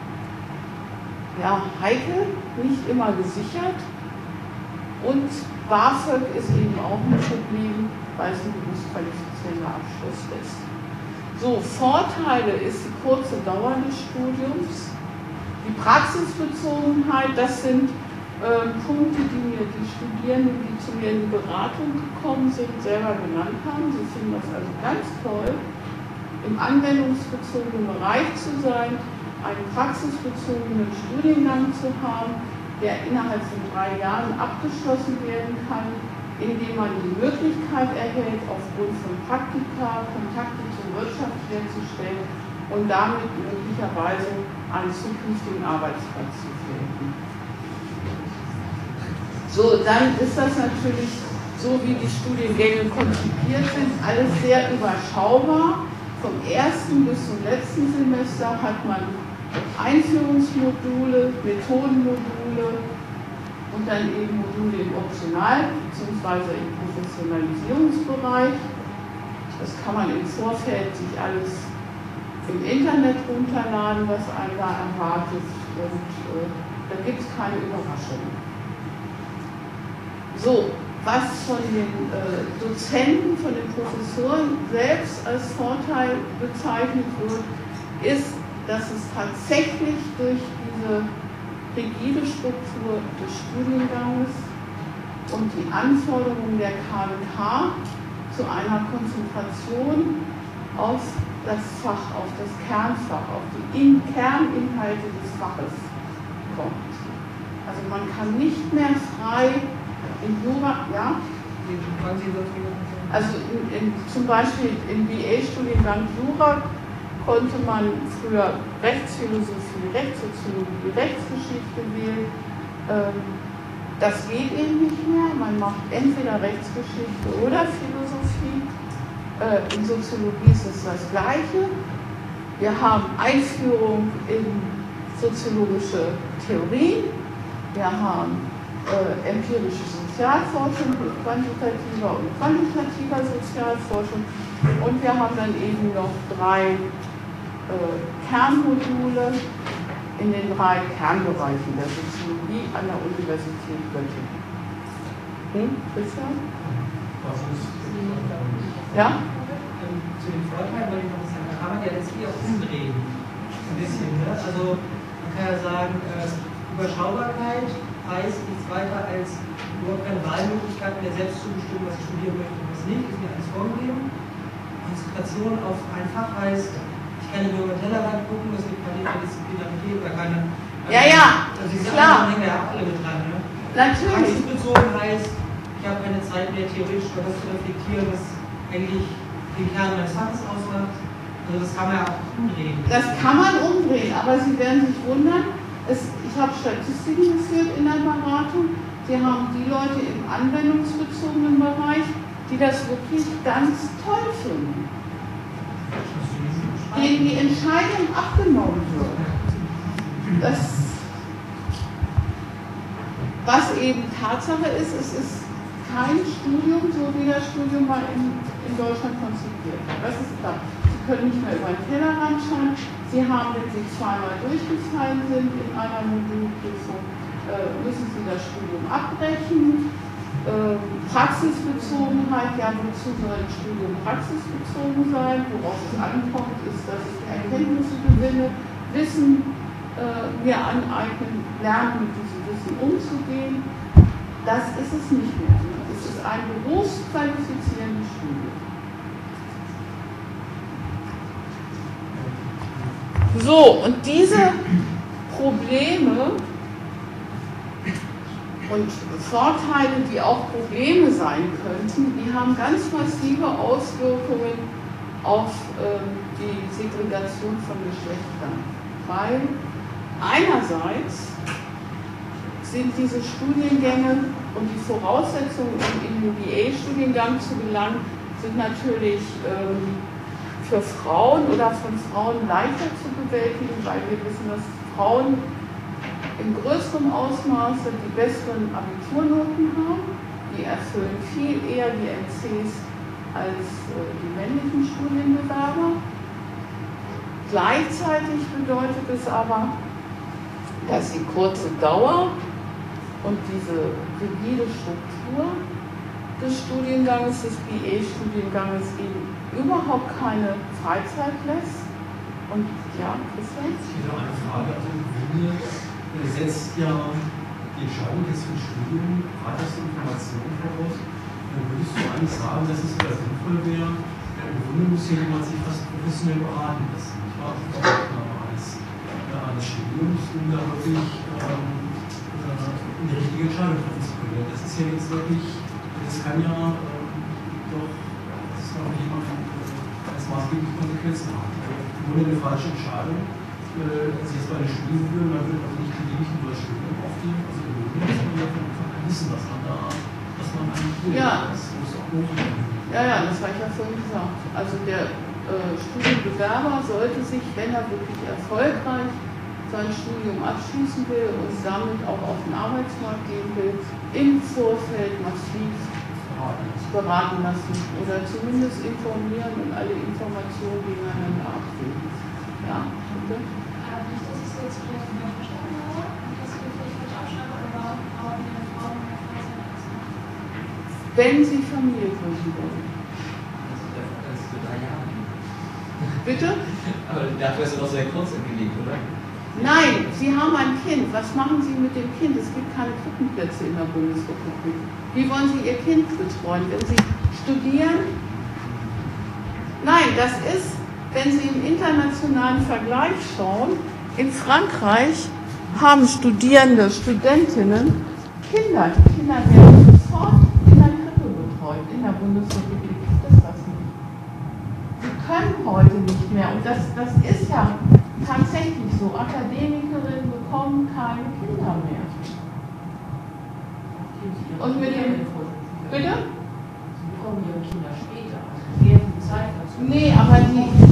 [SPEAKER 1] ja, heikel, nicht immer gesichert, und BAföG ist eben auch ein Problem, weil es ein berufsqualifizierender Abschluss ist. So, Vorteile ist die kurze Dauer des Studiums, die Praxisbezogenheit, das sind äh, Punkte, die mir die Studierenden, die zu mir in die Beratung gekommen sind, selber genannt haben. Sie finden das also ganz toll, im anwendungsbezogenen Bereich zu sein, einen praxisbezogenen Studiengang zu haben, der innerhalb von drei Jahren abgeschlossen werden kann, indem man die Möglichkeit erhält, aufgrund von Praktika Kontakte zur Wirtschaft herzustellen und damit möglicherweise einen zukünftigen Arbeitsplatz zu finden. So, dann ist das natürlich, so wie die Studiengänge konzipiert sind, alles sehr überschaubar. Vom ersten bis zum letzten Semester hat man Einführungsmodule, Methodenmodule und dann eben Module im Optional- bzw. im Professionalisierungsbereich. Das kann man im Vorfeld sich alles im Internet runterladen, was einen da erwartet, und äh, da gibt es keine Überraschungen. So, was von den äh, Dozenten, von den Professoren selbst als Vorteil bezeichnet wird, ist, dass es tatsächlich durch diese rigide Struktur des Studienganges und die Anforderungen der K W K zu einer Konzentration auf das Fach, auf das Kernfach, auf die Kerninhalte des Faches kommt. Also man kann nicht mehr frei in Jura, ja? Also in, in, zum Beispiel im B A-Studiengang Jura konnte man früher Rechtsphilosophie, Rechtssoziologie, Rechtsgeschichte wählen. Ähm, das geht eben nicht mehr. Man macht entweder Rechtsgeschichte oder Philosophie. Äh, in Soziologie ist es das Gleiche. Wir haben Einführung in soziologische Theorien. Wir haben äh, empirische Sozialforschung mit quantitativer und quantitativer Sozialforschung. Und wir haben dann eben noch drei äh, Kernmodule in den drei Kernbereichen der Soziologie an der Universität Göttingen. Hm, Christian?
[SPEAKER 2] Was ist
[SPEAKER 1] Ja?
[SPEAKER 7] Zu den Vorteilen wollte ich noch sagen, da kann man ja letztlich auch umdrehen. Ein bisschen, ne? Also man kann ja sagen, äh, Überschaubarkeit, heißt nichts weiter als überhaupt keine Wahlmöglichkeit mehr selbst zu bestimmen, was ich studieren möchte und was nicht, ist mir alles vorgegeben. Konzentration auf ein Fach heißt, ich kann nicht nur über den Tellerrand gucken, es gibt keine Interdisziplinarität oder keine. Also,
[SPEAKER 1] ja, ja,
[SPEAKER 7] also diese
[SPEAKER 1] klar.
[SPEAKER 7] hängen ja alle mit dran. Ne?
[SPEAKER 1] Natürlich.
[SPEAKER 7] Praxisbezogen heißt, ich habe keine Zeit mehr, theoretisch über das zu reflektieren, was eigentlich den Kern meines Faches ausmacht. Also das kann man ja auch umdrehen.
[SPEAKER 1] Das kann man umdrehen, aber Sie werden sich wundern, es, ich habe Statistiken geführt in der Beratung, Sie haben die Leute im anwendungsbezogenen Bereich, die das wirklich ganz toll finden. Denen die Entscheidung abgenommen wird. Das, was eben Tatsache ist, es ist kein Studium, so wie das Studium mal in, in Deutschland konzipiert wird. Das ist klar. Sie können nicht mehr über den Tellerrand schauen. Sie haben, wenn Sie zweimal durchgefallen sind in einer Modulprüfung, äh, müssen Sie das Studium abbrechen. Äh, Praxisbezogenheit, ja, wozu soll ein Studium praxisbezogen sein? Worauf es ankommt, ist, dass ich Erkenntnisse gewinne, Wissen äh, mir aneignen, lernen, mit diesem Wissen umzugehen. Das ist es nicht mehr. Es ist ein berufsqualifizierendes Studium. So, und diese Probleme und Vorteile, die auch Probleme sein könnten, die haben ganz massive Auswirkungen auf äh, die Segregation von Geschlechtern. Weil einerseits sind diese Studiengänge und die Voraussetzungen, um in den B A-Studiengang zu gelangen, sind natürlich ähm, für Frauen oder von Frauen leichter zu bewältigen, weil wir wissen, dass Frauen in größerem Ausmaße die besseren Abiturnoten haben. Die erfüllen viel eher die N Cs als äh, die männlichen Studienbewerber. Gleichzeitig bedeutet es aber, dass die kurze Dauer und diese rigide Struktur des Studienganges, des B A-Studienganges eben überhaupt keine Freizeit lässt. Und ja, Christian?
[SPEAKER 2] Ich hätte eine Frage. Also im Grunde setzt ja die Entscheidung jetzt für ein Studium breiteste Informationen voraus. Dann würdest du eigentlich sagen, dass es sogar sinnvoll wäre, im Grunde muss hier jemand sich fast professionell beraten lassen. Ich war eines, eines Studiums, um da wirklich ähm, eine richtige Entscheidung treffen zu können. Das ist ja jetzt wirklich, das kann ja ähm, doch, das ist noch jemand, der als maßgebliche Konsequenzen hat. Im Grunde eine falsche Entscheidung. Äh, also jetzt bei einer Studiengebühr, man wird auch nicht beliebig über das Studium aufgeben. Also im Grunde muss man ja einfach wissen, was man da, was man eigentlich will.
[SPEAKER 1] Ja.
[SPEAKER 2] Das muss auch notwendig.
[SPEAKER 1] Ja, ja, das habe ich ja vorhin gesagt. Also der äh, Studienbewerber sollte sich, wenn er wirklich erfolgreich sein Studium abschließen will und damit auch auf den Arbeitsmarkt gehen will, im Vorfeld massiv beraten lassen oder zumindest informieren und alle Informationen gegeneinander abwägen. Ja, bitte?
[SPEAKER 9] Aber nicht, dass ich es jetzt vielleicht nicht verstanden habe und dass wir vielleicht falsch abschreiben, aber warum brauchen wir eine Frau in der Freizeit extra?
[SPEAKER 1] Wenn Sie Familie gründen wollen.
[SPEAKER 6] Also dafür ist für drei Jahre.
[SPEAKER 1] Bitte?
[SPEAKER 6] Aber dafür ist es doch sehr kurz angelegt, oder?
[SPEAKER 1] Nein, Sie haben ein Kind. Was machen Sie mit dem Kind? Es gibt keine Krippenplätze in der Bundesrepublik. Wie wollen Sie Ihr Kind betreuen? Wenn Sie studieren? Nein, das ist, wenn Sie im internationalen Vergleich schauen, in Frankreich haben Studierende, Studentinnen Kinder. Die Kinder werden sofort in der Krippe betreut. In der Bundesrepublik gibt es das nicht. Sie können heute nicht mehr. Und das, das ist ja tatsächlich so. Akademikerinnen bekommen keine Kinder mehr. Und mit dem. Bitte?
[SPEAKER 3] Sie bekommen ihre Kinder später. Also die haben Zeit dazu.
[SPEAKER 1] Nee, aber die.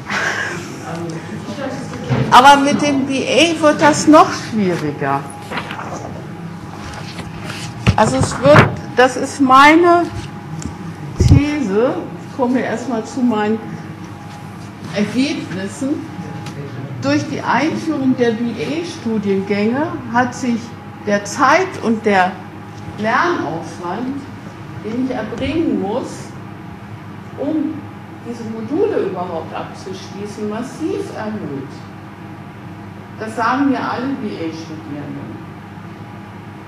[SPEAKER 1] Aber mit dem B A wird das noch schwieriger. Also es wird, das ist meine These, ich komme erstmal zu meinen Ergebnissen. Durch die Einführung der B A-Studiengänge hat sich der Zeit- und der Lernaufwand, den ich erbringen muss, um diese Module überhaupt abzuschließen, massiv erhöht. Das sagen mir alle B A-Studierenden.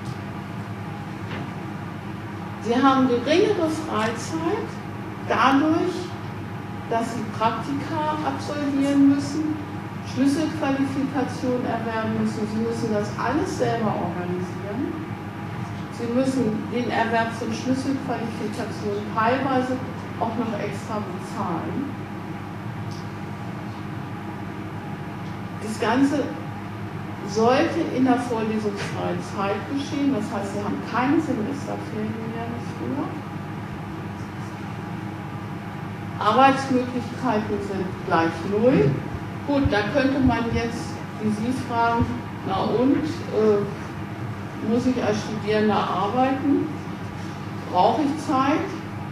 [SPEAKER 1] Sie haben geringere Freizeit dadurch, dass sie Praktika absolvieren müssen, Schlüsselqualifikation erwerben müssen. Sie müssen das alles selber organisieren. Sie müssen den Erwerb von Schlüsselqualifikationen teilweise auch noch extra bezahlen. Das Ganze sollte in der vorlesungsfreien Zeit geschehen, das heißt, Sie haben keine Semesterferien mehr wie früher. Arbeitsmöglichkeiten sind gleich null. Gut, da könnte man jetzt, wie Sie fragen, na und, äh, muss ich als Studierender arbeiten? Brauche ich Zeit?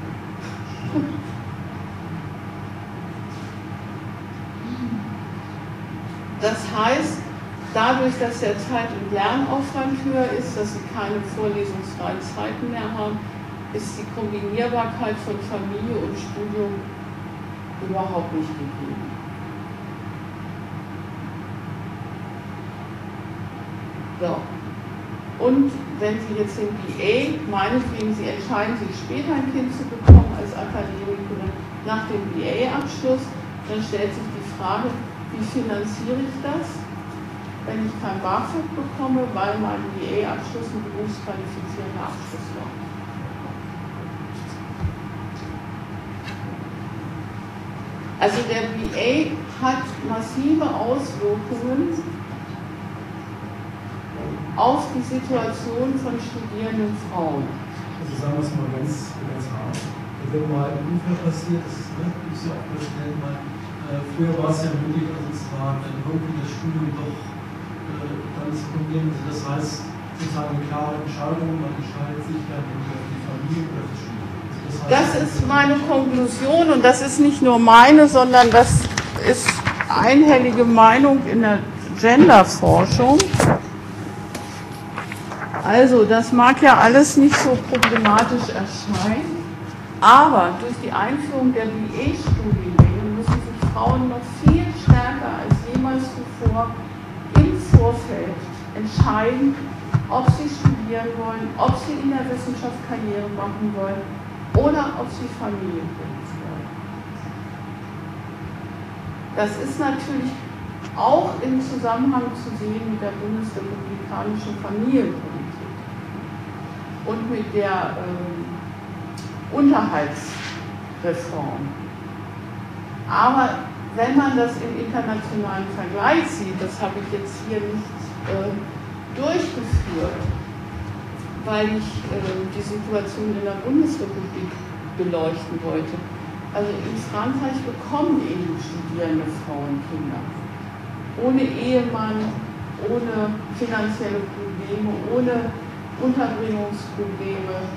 [SPEAKER 1] Das heißt, dadurch, dass der Zeit- und Lernaufwand höher ist, dass Sie keine vorlesungsfreien Zeiten mehr haben, ist die Kombinierbarkeit von Familie und Studium überhaupt nicht gegeben. So. Und wenn Sie jetzt den B A, meinetwegen, Sie entscheiden sich später ein Kind zu bekommen als Akademikerin nach dem B A-Abschluss, dann stellt sich die Frage, wie finanziere ich das, wenn ich kein BAföG bekomme, weil mein B A-Abschluss ein berufsqualifizierender Abschluss war. Also der B A hat massive Auswirkungen auf die Situation von studierenden Frauen.
[SPEAKER 2] Also sagen wir es mal ganz, ganz hart. Wenn mal ein Unfall passiert, das ist ne, nicht so oft schnell mal. Äh, früher war es ja möglich, also es war dann irgendwie das Studium doch äh, dann zu kombinieren. Also das heißt, sozusagen eine klare Entscheidung, man entscheidet sich dann entweder für die Familie oder für das Studium. Also das heißt,
[SPEAKER 1] das ist meine Konklusion und das ist nicht nur meine, sondern das ist einhellige Meinung in der Genderforschung. Also, das mag ja alles nicht so problematisch erscheinen, aber durch die Einführung der B A-Studiengänge müssen sich Frauen noch viel stärker als jemals zuvor im Vorfeld entscheiden, ob sie studieren wollen, ob sie in der Wissenschaft Karriere machen wollen oder ob sie Familie gründen wollen. Das ist natürlich auch im Zusammenhang zu sehen mit der bundesrepublikanischen Familienpolitik und mit der ähm, Unterhaltsreform. Aber wenn man das im internationalen Vergleich sieht, das habe ich jetzt hier nicht äh, durchgeführt, weil ich äh, die Situation in der Bundesrepublik beleuchten wollte. Also in Frankreich bekommen eben studierende Frauen Kinder. Ohne Ehemann, ohne finanzielle Probleme, ohne Unterbringungsprobleme.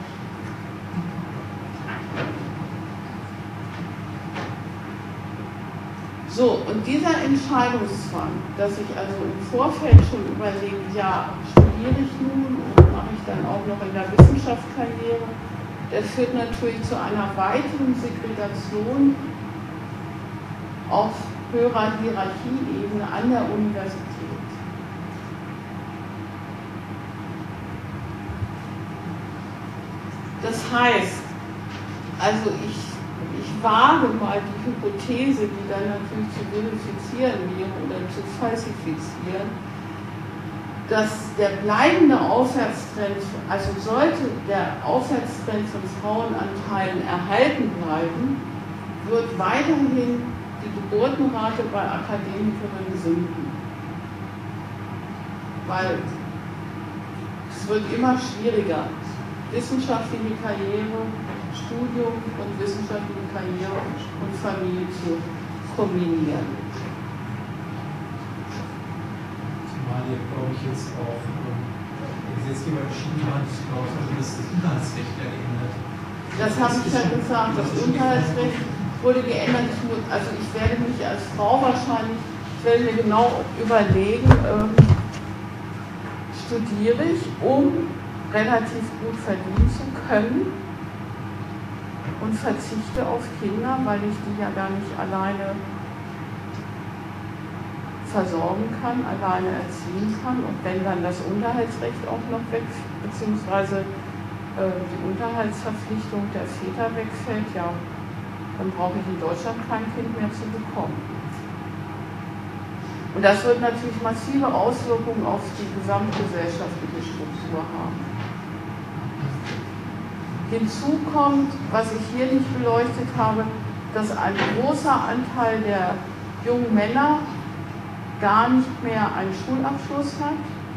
[SPEAKER 1] So, und dieser Entscheidungszwang, dass ich also im Vorfeld schon überlege, ja, studiere ich nun und mache ich dann auch noch in der Wissenschaft Karriere, der führt natürlich zu einer weiteren Segregation auf höherer Hierarchieebene an der Universität. Das heißt, also ich, ich wage mal die Hypothese, die dann natürlich zu verifizieren wäre oder zu falsifizieren, dass der bleibende Aufwärtstrend, also sollte der Aufwärtstrend von Frauenanteilen erhalten bleiben, wird weiterhin die Geburtenrate bei Akademikerinnen sinken. Weil es wird immer schwieriger, wissenschaftliche Karriere, Studium und wissenschaftliche Karriere und Familie zu kombinieren.
[SPEAKER 2] Zumal ihr, glaube ich, jetzt auch ähm, der Gesetzgeber entschieden hat, ich glaube, dass das Unterhaltsrecht ja geändert.
[SPEAKER 1] Das habe ich ja gesagt, das Unterhaltsrecht wurde geändert. Ich muss, also ich werde mich als Frau wahrscheinlich, ich werde mir genau überlegen, ähm, studiere ich, um relativ gut verdienen zu können und verzichte auf Kinder, weil ich die ja gar nicht alleine versorgen kann, alleine erziehen kann. Und wenn dann das Unterhaltsrecht auch noch weg, beziehungsweise äh, die Unterhaltsverpflichtung der Väter wegfällt, ja, dann brauche ich in Deutschland kein Kind mehr zu bekommen. Und das wird natürlich massive Auswirkungen auf die gesamtgesellschaftliche Struktur haben. Hinzu kommt, was ich hier nicht beleuchtet habe, dass ein großer Anteil der jungen Männer gar nicht mehr einen Schulabschluss hat.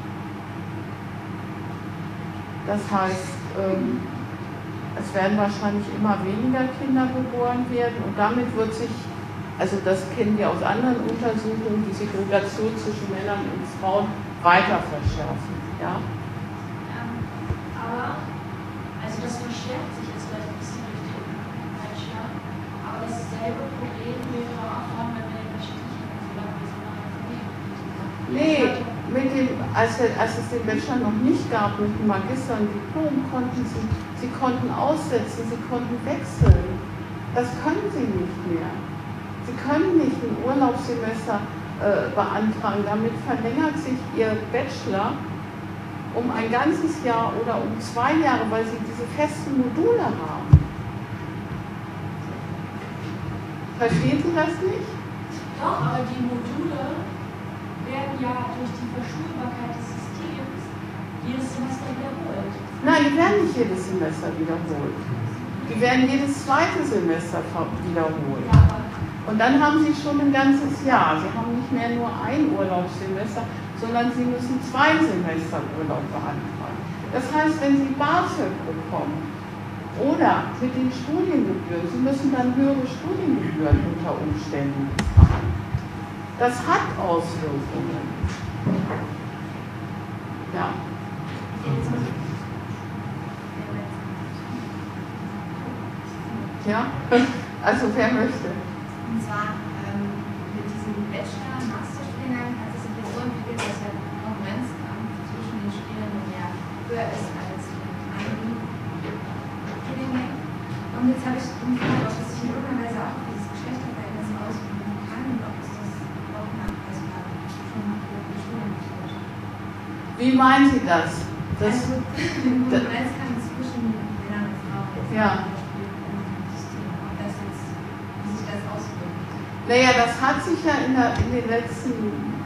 [SPEAKER 1] Das heißt, ähm, es werden wahrscheinlich immer weniger Kinder geboren werden und damit wird sich, also das kennen wir aus anderen Untersuchungen, die Segregation zwischen Männern und Frauen weiter verschärfen. Ja?
[SPEAKER 9] Ähm, aber, also das verschärft sich jetzt vielleicht ein bisschen durch den Bachelor, aber dasselbe Problem wäre auch dann, wenn wir den Bachelor nicht hätten, so lange wie so eine Familie.
[SPEAKER 1] Nee, mit dem, als, als es den Bachelor noch nicht gab, mit dem Magister und Diplom, konnten sie, sie konnten aussetzen, sie konnten wechseln. Das können sie nicht mehr. Sie können nicht ein Urlaubssemester äh, beantragen. Damit verlängert sich ihr Bachelor um ein ganzes Jahr oder um zwei Jahre, weil sie diese festen Module haben. Verstehen Sie das nicht?
[SPEAKER 9] Doch, aber die Module werden ja durch die Verschulbarkeit des Systems jedes Semester wiederholt.
[SPEAKER 1] Nein, die werden nicht jedes Semester wiederholt. Die werden jedes zweite Semester wiederholt.
[SPEAKER 9] Ja, aber
[SPEAKER 1] Und dann haben sie schon ein ganzes Jahr. Sie haben nicht mehr nur ein Urlaubssemester, sondern sie müssen zwei Semester Urlaub beantragen. Das heißt, wenn sie BAföG bekommen oder mit den Studiengebühren, sie müssen dann höhere Studiengebühren unter Umständen bezahlen. Das hat Auswirkungen. Ja. Ja? Also wer möchte?
[SPEAKER 10] Und zwar ähm, mit diesem Bachelor- und Masterstudiengang hat es sich jetzt so entwickelt, dass der Konkurrenzkampf zwischen den Studierenden ja höher ist als in anderen Studiengängen. Und jetzt habe ich die Frage, ob es sich in irgendeiner Weise auch auf dieses Geschlechterverhältnis auswirken kann und ob es das auch nachweisbar schon für die Studiengesellschaft.
[SPEAKER 1] Wie meinen Sie das? das
[SPEAKER 10] Also den Konkurrenzkampf zwischen Männern und Frauen.
[SPEAKER 1] Ja. Naja, das hat sich ja in, der, in den letzten,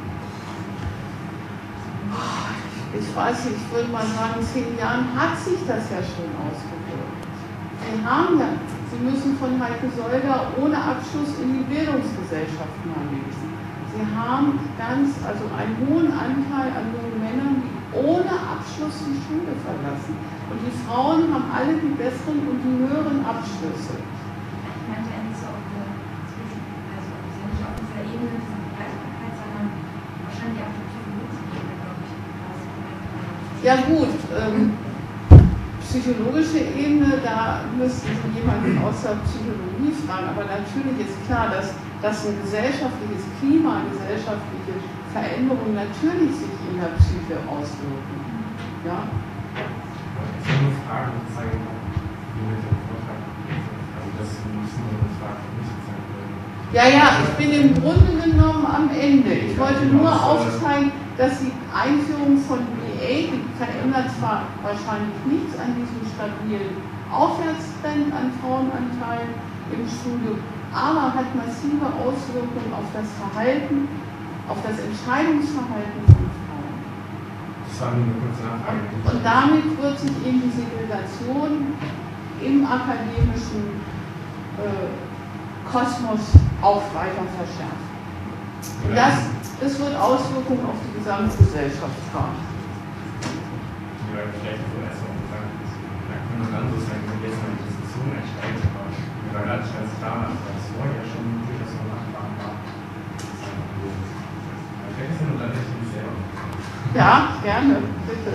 [SPEAKER 1] ich weiß nicht, ich würde mal sagen, zehn Jahren hat sich das ja schon ausgewirkt. Sie haben ja, Sie müssen von Heike Solder ohne Abschluss in die Bildungsgesellschaft mal lesen. Sie haben ganz, also einen hohen Anteil an jungen Männern, die ohne Abschluss die Schule verlassen. Und die Frauen haben alle die besseren und die höheren Abschlüsse.
[SPEAKER 10] Ich meinte eigentlich so auf der Zwischen, also ist ja nicht auf dieser Ebene dieser Vergleichbarkeit, sondern wahrscheinlich auf der psychologischen Ebene, glaube ich.
[SPEAKER 1] Ja gut, ähm, psychologische Ebene, da müssten Sie jemanden aus der Psychologie fragen, aber natürlich ist klar, dass, dass ein gesellschaftliches Klima, gesellschaftliche Veränderungen natürlich sich in der Psyche auswirken. Ja?
[SPEAKER 8] Ich habe nur Fragen, sozusagen, wie mit dem Vortrag. Also das müssen wir uns fragen, nicht sein können.
[SPEAKER 1] Ja, ja, ich bin im Grunde genommen am Ende. Ich wollte nur aufzeigen, dass die Einführung von B A, die verändert zwar wahrscheinlich nichts an diesem stabilen Aufwärtstrend an Frauenanteilen im Studium, aber hat massive Auswirkungen auf das Verhalten, auf das Entscheidungsverhalten von Frauen.
[SPEAKER 8] Das war nur eine kurze Nachfrage.
[SPEAKER 1] Und damit wird sich eben die Segregation im akademischen äh, Kosmos auch weiter verschärft. Und das, das wird Auswirkungen auf die Gesamtgesellschaft haben.
[SPEAKER 8] Ja, vielleicht so erst mal gesagt, da kann man dann sozusagen jetzt mal die Diskussion einsteigen, aber mir war gar nicht ganz klar, dass das vorher schon durchaus noch Nachfragen war. Erkennst du nur dann nicht mich selber?
[SPEAKER 1] Ja, gerne, bitte.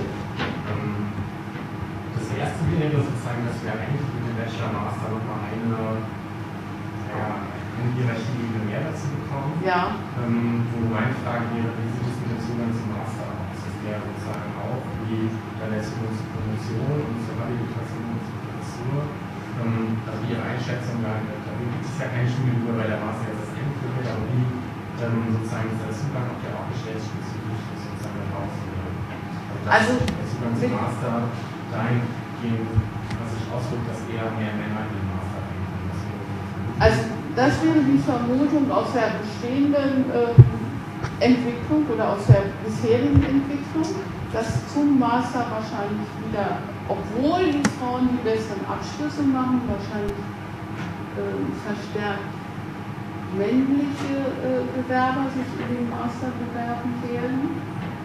[SPEAKER 8] Das erste wäre sozusagen, dass wir eigentlich mit dem Bachelor Master nochmal eine, ja, eine Hierarchie mehr dazu bekommen.
[SPEAKER 1] Ja.
[SPEAKER 8] Ähm, wo meine Frage wäre, wie sieht es mit dem Zugang zum Master aus? Das wäre sozusagen auch wie bei der Zugang zur Promotion und zur Habilitation und zur Professur. Ähm, also Ihre Einschätzung, da gibt es ja keine Studiengebühr, weil der Master jetzt das Endfeld wird, aber wie ähm, sozusagen ist der Zugang auch ja auch geschlechtsspezifisch ist sozusagen raus. Also,
[SPEAKER 1] Also
[SPEAKER 8] der Zugang zum Master dahin dahingehend, was sich ausdrückt, dass eher mehr Männer in den Master gehen.
[SPEAKER 1] Also das wäre die Vermutung aus der bestehenden äh, Entwicklung oder aus der bisherigen Entwicklung, dass zum Master wahrscheinlich wieder, obwohl die Frauen die besseren Abschlüsse machen, wahrscheinlich äh, verstärkt männliche äh, Bewerber sich in den Master bewerben werden,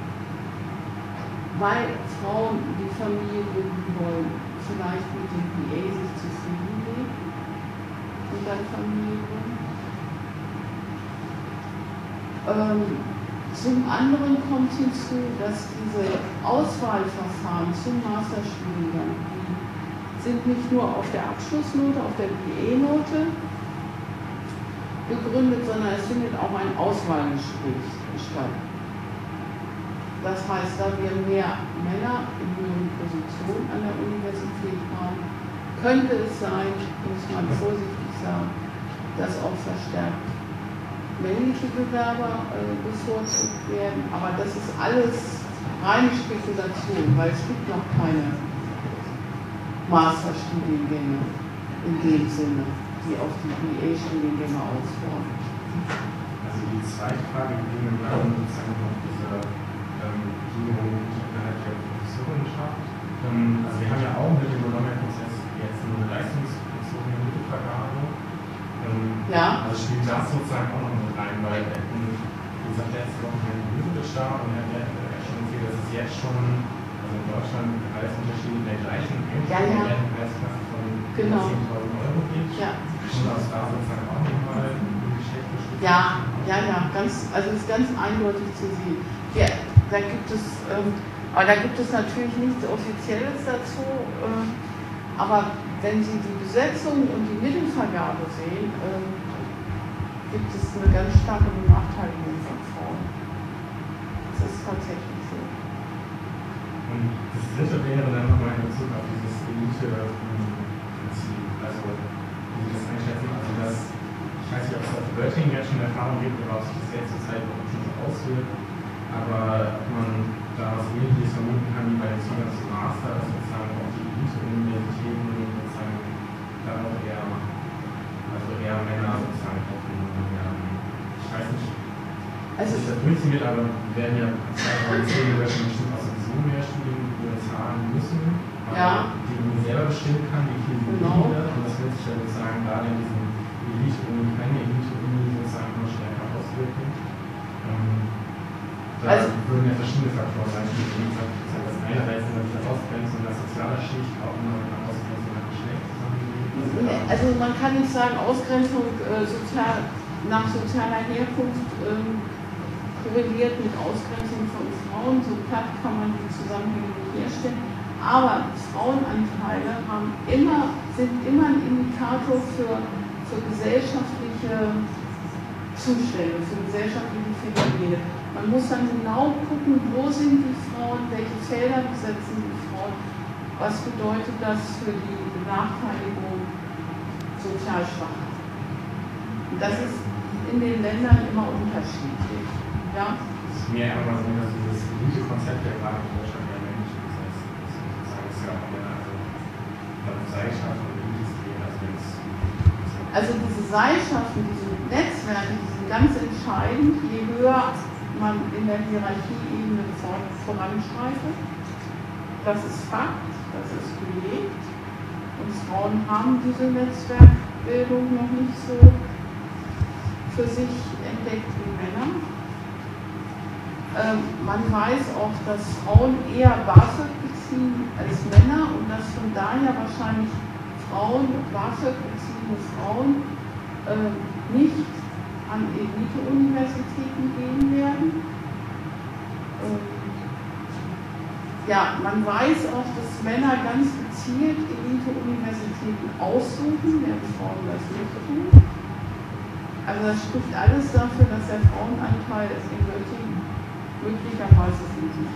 [SPEAKER 1] weil Frauen die Familie gründen wollen, vielleicht mit dem B A sich zufrieden geben und dann Familie gründen. Ähm, zum anderen kommt hinzu, dass diese Auswahlverfahren zum Masterstudiengang, die sind nicht nur auf der Abschlussnote, auf der B A-Note begründet, sondern es findet auch ein Auswahlgespräch statt. Das heißt, da wir mehr Männer in höheren Positionen an der Universität haben, könnte es sein, muss man vorsichtig sagen, dass auch verstärkt männliche Bewerber äh, bevorzugt werden. Aber das ist alles reine Spekulation, weil es gibt noch keine Masterstudiengänge in dem Sinne, die auf die B A-Studiengänge ausbauen.
[SPEAKER 8] Also die zweite Frage ging im Rahmen sozusagen noch diese ähm, Gliederung innerhalb der Professorenschaft. Ähm, also wir haben ja auch mit dem Bologna-Prozess jetzt eine leistungsbezogene Mittelvergabe. Ähm,
[SPEAKER 1] ja.
[SPEAKER 8] Also spielt das sozusagen auch noch mit rein, weil wir hatten, wie gesagt, letzte Woche Herrn Löwitsch da und er hat ja schon erzählt, dass es jetzt schon, also in Deutschland Preisunterschiede in der gleichen
[SPEAKER 1] ja, ja.
[SPEAKER 8] Preisklasse von
[SPEAKER 1] genau.
[SPEAKER 8] zehntausend Euro gibt.
[SPEAKER 1] Ja.
[SPEAKER 8] Und das da sozusagen auch nochmal ein Geschäft bestimmt.
[SPEAKER 1] Ja, ja, ja, ganz, also es ist ganz eindeutig zu sehen. Ja, da gibt es, ähm, aber da gibt es natürlich nichts Offizielles dazu, ähm, aber wenn Sie die Besetzung und die Mittelvergabe sehen, ähm, gibt es eine ganz starke Benachteiligung von Frauen. Das ist tatsächlich so.
[SPEAKER 8] Und das dritte wäre dann nochmal in Bezug auf dieses Elite-Prinzip. Also, wie Sie das einschätzen, also das, ich weiß nicht, ob es auf Göttingen jetzt schon Erfahrung gibt oder ob sich das jetzt zur Zeit überhaupt schon so auswirkt, aber ob man da was Ähnliches vermuten kann wie bei den Zugang zum Master, dass sozusagen auch die Elite-Universitäten sozusagen dann auch eher, also eher Männer sozusagen aufgenommen werden. Ich weiß nicht, also das funktioniert, aber wir werden ja zwei zehn Leute bestimmt auch sowieso mehr Studiengebühren zahlen müssen, weil
[SPEAKER 1] ja.
[SPEAKER 8] die Uni selber bestimmen kann, wie viel sie
[SPEAKER 1] genau.
[SPEAKER 8] wird. Und das wird sich ja sozusagen gerade in diesem Elite-Uni, keine Elite-Uni sozusagen noch stärker auswirken. Ähm, da also, würden ja verschiedene Faktoren reinspielen. Das eine heißt, dass die Ausgrenzung der sozialen Schicht auch immer mit einer Ausgrenzung nach Geschlecht zusammengeht.
[SPEAKER 1] Also man kann nicht sagen, Ausgrenzung äh, sozial, nach sozialer Herkunft ähm, korreliert mit Ausgrenzung von Frauen. So platt kann man die Zusammenhänge nicht herstellen. Aber Frauenanteile haben immer, sind immer ein Indikator für, für gesellschaftliche Zustände, für gesellschaftliche Phänomene. Man muss dann genau gucken, wo sind die Frauen, welche Felder besetzen die Frauen, was bedeutet das für die Benachteiligung sozial Schwacher. Und das ist in den Ländern immer unterschiedlich. Ja?
[SPEAKER 8] Es ist mir einfach mal so, dass dieses Elite-Konzept ja gerade in Deutschland ja Mensch ist. Das heißt, sozusagen ist ja auch mehr also Seilschaft und Elites gehen, also wenn es.
[SPEAKER 1] Also diese Seilschaften, diese Netzwerke, die sind ganz entscheidend, je höher man in der Hierarchieebene voranschreitet. Das ist Fakt, das ist belegt. Und Frauen haben diese Netzwerkbildung noch nicht so für sich entdeckt wie Männer. Ähm, man weiß auch, dass Frauen eher BAföG beziehen als Männer und dass von daher wahrscheinlich Frauen, BAföG beziehende Frauen, äh, nicht an Elite-Universitäten gehen werden. Ähm, ja, man weiß auch, dass Männer ganz gezielt Elite-Universitäten aussuchen, während Frauen das nicht tun. Also das spricht alles dafür, dass der Frauenanteil in Göttingen möglicherweise sinkt.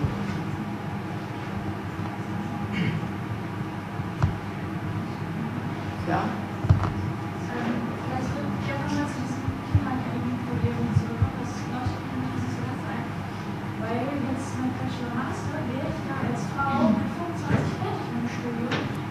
[SPEAKER 1] Ja?
[SPEAKER 9] Ähm, vielleicht würde ich auch nochmal zu diesem Kindergarten-Problem zurückkommen, das leuchtet mir nicht so ganz ein. Weil jetzt mein Bachelor Master wäre ich ja als Frau mit fünfundzwanzig fertig mit dem Studium.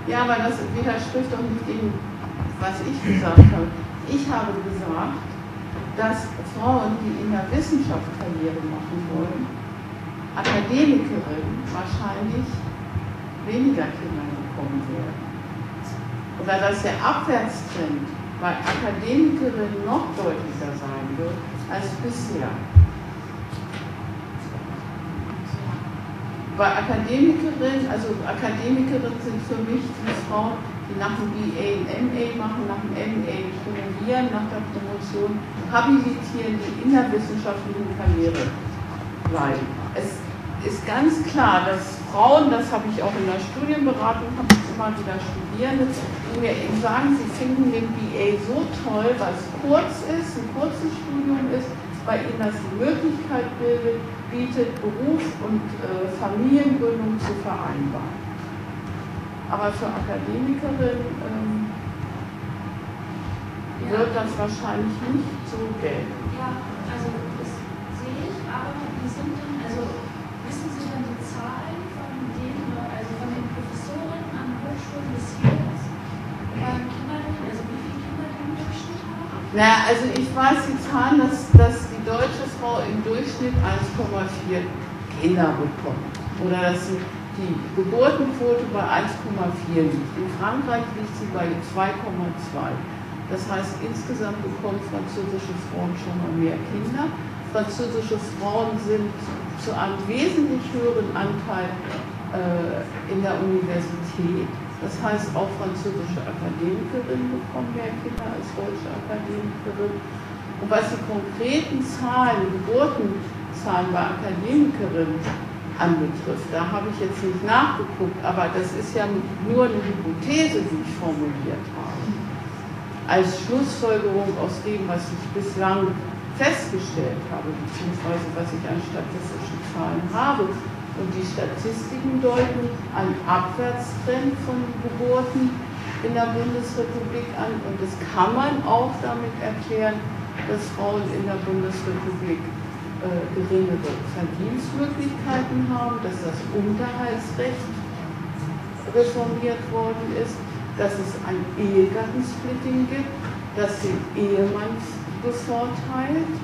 [SPEAKER 1] Ja, aber das widerspricht doch nicht dem, was ich gesagt habe. Ich habe gesagt, dass Frauen, die in der Wissenschaft Karriere machen wollen, Akademikerinnen wahrscheinlich weniger Kinder bekommen werden. Oder dass der Abwärtstrend bei Akademikerinnen noch deutlicher sein wird als bisher. Bei Akademikerinnen, also Akademikerinnen sind für mich die Frauen, die nach dem B A ein M A machen, nach dem M A promovieren, nach der Promotion habilitieren, die in der wissenschaftlichen Karriere bleiben. Es ist ganz klar, dass Frauen, das habe ich auch in der Studienberatung, habe ich immer wieder Studierende, die mir eben sagen, sie finden den B A so toll, weil es kurz ist, ein kurzes Studium ist, bei ihnen das die Möglichkeit bildet, bietet, Beruf und äh, Familiengründung zu vereinbaren. Aber für Akademikerinnen ähm, ja. wird das wahrscheinlich nicht so gelten.
[SPEAKER 9] Ja, also das sehe ich, aber wie sind denn, also wissen Sie denn die Zahlen von denen, also von den Professoren an Hochschulen bis jetzt, beim Kindergarten, also wie viele Kinder die im Durchschnitt haben?
[SPEAKER 1] Naja, also ich weiß die Zahlen, dass, dass die deutsche Frau im Durchschnitt eins Komma vier Kinder bekommt. Oder dass sie die Geburtenquote bei eins Komma vier liegt. In Frankreich liegt sie bei zwei Komma zwei. Das heißt, insgesamt bekommen französische Frauen schon mal mehr Kinder. Französische Frauen sind zu einem wesentlich höheren Anteil äh, in der Universität. Das heißt, auch französische Akademikerinnen bekommen mehr Kinder als deutsche Akademikerinnen. Und was die konkreten Zahlen, Geburtenzahlen bei Akademikerinnen anbetrifft, da habe ich jetzt nicht nachgeguckt, aber das ist ja nur eine Hypothese, die ich formuliert habe. Als Schlussfolgerung aus dem, was ich bislang festgestellt habe, beziehungsweise was ich an statistischen Zahlen habe. Und die Statistiken deuten einen Abwärtstrend von Geburten in der Bundesrepublik an. Und das kann man auch damit erklären, dass Frauen in der Bundesrepublik äh, geringere Verdienstmöglichkeiten haben, dass das Unterhaltsrecht reformiert worden ist, dass es ein Ehegattensplitting gibt, das den Ehemann bevorteilt.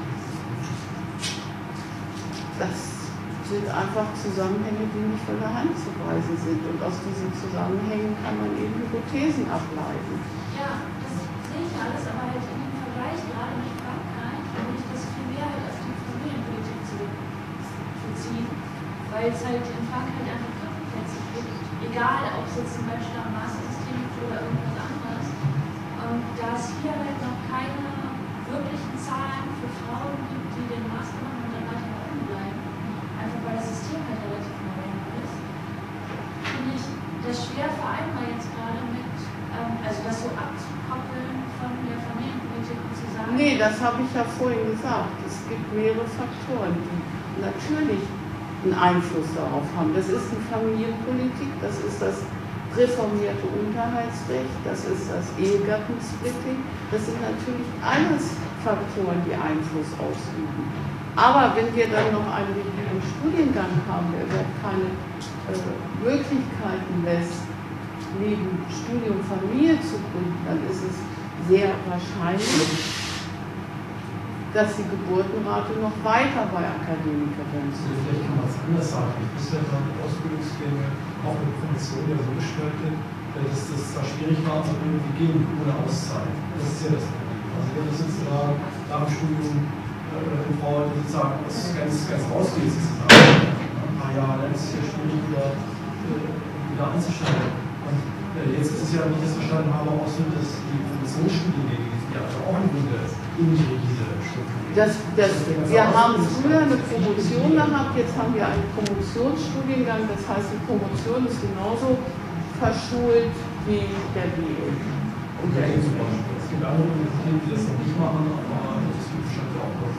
[SPEAKER 1] Das sind einfach Zusammenhänge, die nicht von der Hand zu weisen sind. Und aus diesen Zusammenhängen kann man eben Hypothesen ableiten.
[SPEAKER 9] Ja, das sehe ich alles, aber halt in dem Vergleich gerade mit Frankreich würde ich das viel mehr halt auf die Familienpolitik zurückziehen, weil es halt in Frankreich einfach Krankenplätze gibt, egal ob es jetzt ein Bachelor- und Master-System gibt oder irgendwas anderes. Und da es hier halt noch keine wirklichen Zahlen für Frauen gibt, die den Master machen und dann weiter da oben bleiben, einfach weil das System halt relativ neu ist, finde ich das schwer vereinbar jetzt gerade mit, ähm, also das so abzukoppeln von der Familienpolitik und zu sagen.
[SPEAKER 1] Nee, das habe ich ja vorhin gesagt. Es gibt mehrere Faktoren, die natürlich einen Einfluss darauf haben. Das ist die Familienpolitik, das ist das reformierte Unterhaltsrecht, das ist das Ehegattensplitting. Das sind natürlich alles Faktoren, die Einfluss ausüben. Aber wenn wir dann noch einen rigiden Studiengang haben, der überhaupt keine äh, Möglichkeiten lässt, neben Studium Familie zu gründen, dann ist es sehr wahrscheinlich, dass die Geburtenrate noch weiter bei Akademikerinnen ist.
[SPEAKER 2] Vielleicht kann man es anders sagen. Bisher waren die Ausbildungsgänge auch mit Promotion ja so gestaltet, dass das da schwierig war, zu irgendwie gehen ohne Auszeit. Das ist ja das Problem. Also wenn du sozusagen nach dem Studium eine Frau sozusagen das ganz, ganz rausgeht, sozusagen, ein paar Jahre, dann ist es ja schwierig, wieder, wieder anzusteigen. Und jetzt ist es ja, wie ich das verstanden habe, auch so, dass die Promotionsstudiengänge, die ja also auch im Grunde ähnlich rigide Strukturen.
[SPEAKER 1] Das, das, wir haben früher eine Promotion gehabt, jetzt haben wir einen Promotionsstudiengang, das heißt, die Promotion ist genauso verschult wie der B A.
[SPEAKER 2] Und der zum Beispiel. Es gibt andere Universitäten, die das noch nicht machen, aber das gibt wahrscheinlich auch was.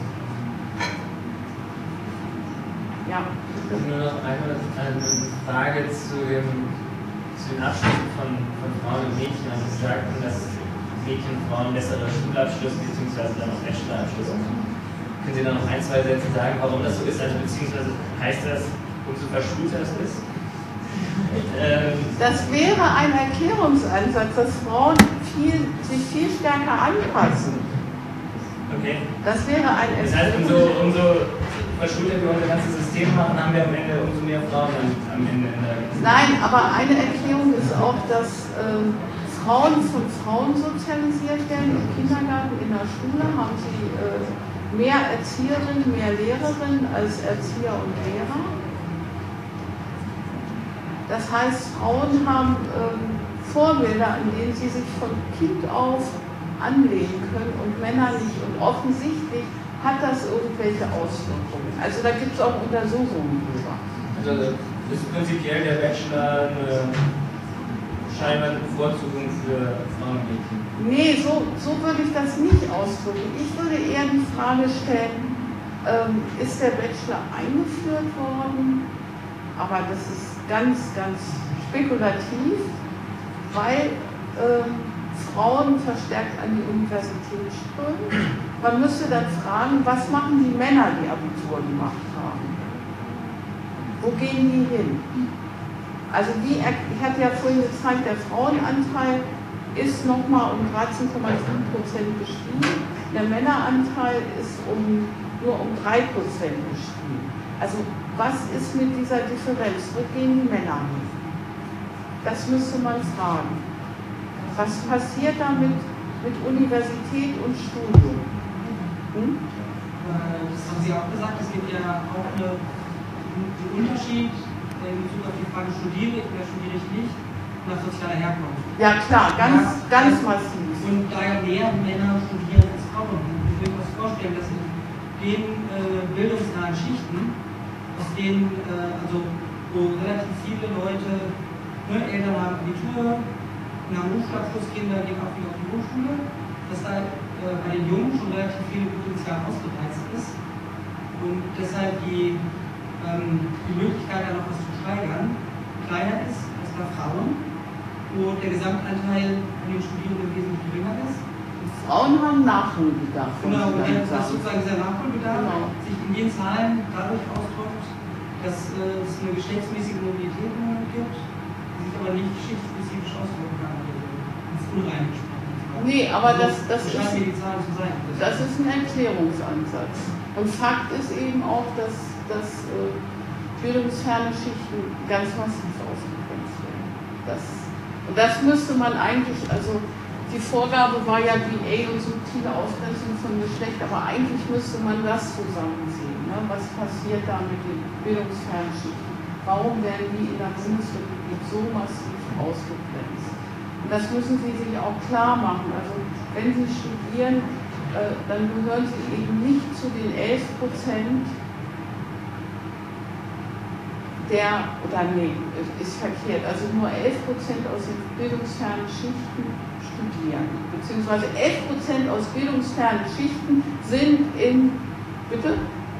[SPEAKER 1] Ja.
[SPEAKER 11] Nur noch einmal eine Frage zu, dem, zu den Abschlüssen von, von Frauen und Mädchen. Also Sie sagten, dass Mädchen und Frauen bessere Schulabschluss bzw. dann auch Bachelorabschluss haben. Können Sie da noch ein, zwei Sätze sagen, warum das so ist? Also beziehungsweise heißt das, umso verschulter es ist? Ähm,
[SPEAKER 1] Das wäre ein Erklärungsansatz, dass Frauen viel, sich viel stärker anpassen.
[SPEAKER 11] okay.
[SPEAKER 1] Das wäre ein
[SPEAKER 11] Das heißt, umso, umso verschulter wir unser ganzes System machen, haben wir am Ende umso mehr Frauen am Ende in der
[SPEAKER 1] Nein, aber eine Erklärung ist auch, dass ähm, Frauen von Frauen sozialisiert werden. Im Kindergarten, in der Schule haben sie äh, mehr Erzieherinnen, mehr Lehrerinnen als Erzieher und Lehrer. Das heißt, Frauen haben ähm, Vorbilder, an denen sie sich von Kind auf anlehnen können und Männer nicht. Und offensichtlich hat das irgendwelche Auswirkungen. Also da gibt es auch Untersuchungen drüber.
[SPEAKER 11] Also ist prinzipiell der Bachelor eine scheinbar eine Bevorzugung für Frauen und Mädchen?
[SPEAKER 1] Nee, so, so würde ich das nicht ausdrücken. Ich würde eher die Frage stellen, ähm, ist der Bachelor eingeführt worden? Aber das ist ganz, ganz spekulativ, weil ähm, Frauen verstärkt an die Universität strömen. Man müsste dann fragen, was machen die Männer, die Abitur gemacht haben? Wo gehen die hin? Also wie, ich hatte ja vorhin gezeigt, der Frauenanteil ist nochmal um dreizehn Komma fünf Prozent gestiegen, der Männeranteil ist um, nur um drei Prozent gestiegen. Also was ist mit dieser Differenz? Wo gehen die Männer hin? Das müsste man fragen. Was passiert damit mit Universität und Studium? Hm?
[SPEAKER 7] Das haben Sie auch gesagt, es gibt ja auch eine, einen Unterschied in Bezug auf die Frage, studiere ich oder studiere ich nicht, nach sozialer Herkunft.
[SPEAKER 1] Ja klar, ganz, ja, ganz massiv.
[SPEAKER 7] Und da ja mehr Männer studieren als Frauen. Ich will mir das vorstellen, dass in den äh, bildungsnahen Schichten, aus denen, äh, also wo relativ viele Leute, ne, Eltern haben Abitur, nach Hochschulabschluss, Kinder gehen auch wieder auf die Hochschule, dass da äh, bei den Jungen schon relativ viel Potenzial ausgereizt ist und deshalb die, ähm, die Möglichkeit, da noch was zu steigern, kleiner ist als bei Frauen, wo der Gesamtanteil an den Studierenden wesentlich geringer ist.
[SPEAKER 1] Frauen haben Nachholbedarf.
[SPEAKER 7] Genau, und dass sozusagen dieser Nachholbedarf
[SPEAKER 1] genau.
[SPEAKER 7] sich in den Zahlen dadurch ausdrückt, dass äh, es eine geschlechtsmäßige Mobilität im Moment gibt, die sich aber nicht geschichtspezifisch ausdrücken kann. Ins Unreine gesprochen.
[SPEAKER 1] Nee, aber das, das,
[SPEAKER 7] so
[SPEAKER 1] ist,
[SPEAKER 7] die Zahlen zu sein.
[SPEAKER 1] das ist ein Erklärungsansatz. Und Fakt ist eben auch, dass, dass äh, bildungsferne Schichten ganz massiv ausgegrenzt werden. Das, und das müsste man eigentlich, also die Vorgabe war ja B A und subtile Ausgrenzung von Geschlecht, aber eigentlich müsste man das zusammensehen. Ne? Was passiert da mit den bildungsfernen Schichten? Warum werden die in der Bundesrepublik so massiv ausgegrenzt? Und das müssen Sie sich auch klar machen. Also wenn Sie studieren, äh, dann gehören Sie eben nicht zu den elf Prozent der, oder nee, ist verkehrt, also nur elf Prozent aus den bildungsfernen Schichten studieren. Beziehungsweise elf Prozent aus bildungsfernen Schichten sind in, bitte?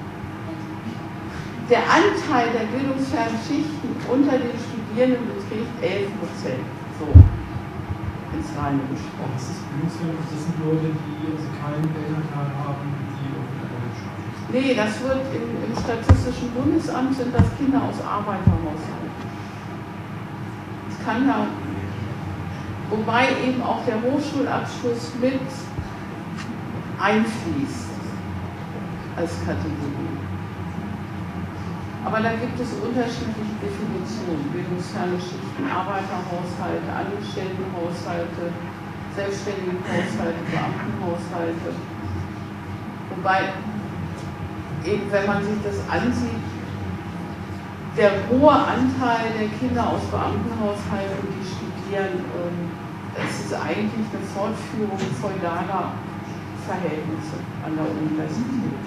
[SPEAKER 1] Der Anteil der bildungsfernen Schichten unter den Studierenden beträgt elf Prozent. So, ins Reine gesprochen.
[SPEAKER 2] Das ist bildungsfern, das sind Leute, die also keinen Elternteil haben, die auf der Welt schaffen.
[SPEAKER 1] Nee, das wird im, im Statistischen Bundesamt sind das Kinder aus Arbeiterhaushalten. Das kann ja, wobei eben auch der Hochschulabschluss mit einfließt als Kategorie. Aber da gibt es unterschiedliche Definitionen. Bildungsferne Schichten, Arbeiterhaushalte, Angestelltenhaushalte, Selbstständigenhaushalte, Beamtenhaushalte. Wobei, eben wenn man sich das ansieht, der hohe Anteil der Kinder aus Beamtenhaushalten, die studieren, es ist eigentlich eine Fortführung feudaler Verhältnisse an der Universität.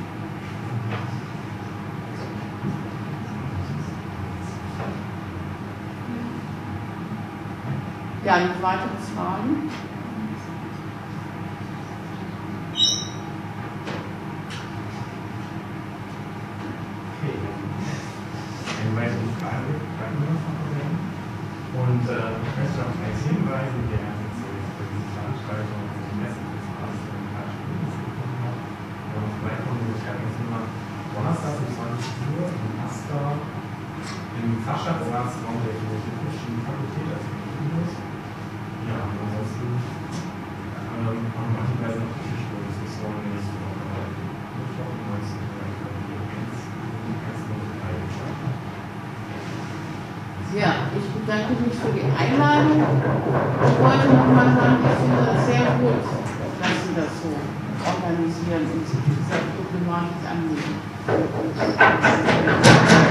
[SPEAKER 1] Ja, noch weitere Fragen?
[SPEAKER 8] Okay. Eine weitere Frage, und äh, ich möchte auf eins hinweisen, der jetzt für diese Veranstaltung die Messe des Arztes in Karlsruhe bekommen hat. Und vielleicht kommen wir, ich habe jetzt immer Donnerstag um zwanzig Uhr im Asta im Fachschaftsratsraum der Philosophischen Fakultät als Medienus. Ja, und ansonsten ähm, auch noch Hinweise auf die Tischdiskussion nächste Woche Mittwoch um neunzehn Uhr
[SPEAKER 1] Ja, ich bedanke mich für die Einladung. Ich wollte nochmal sagen, ich finde das sehr gut, dass Sie das so organisieren und sich dieser Problematik annehmen.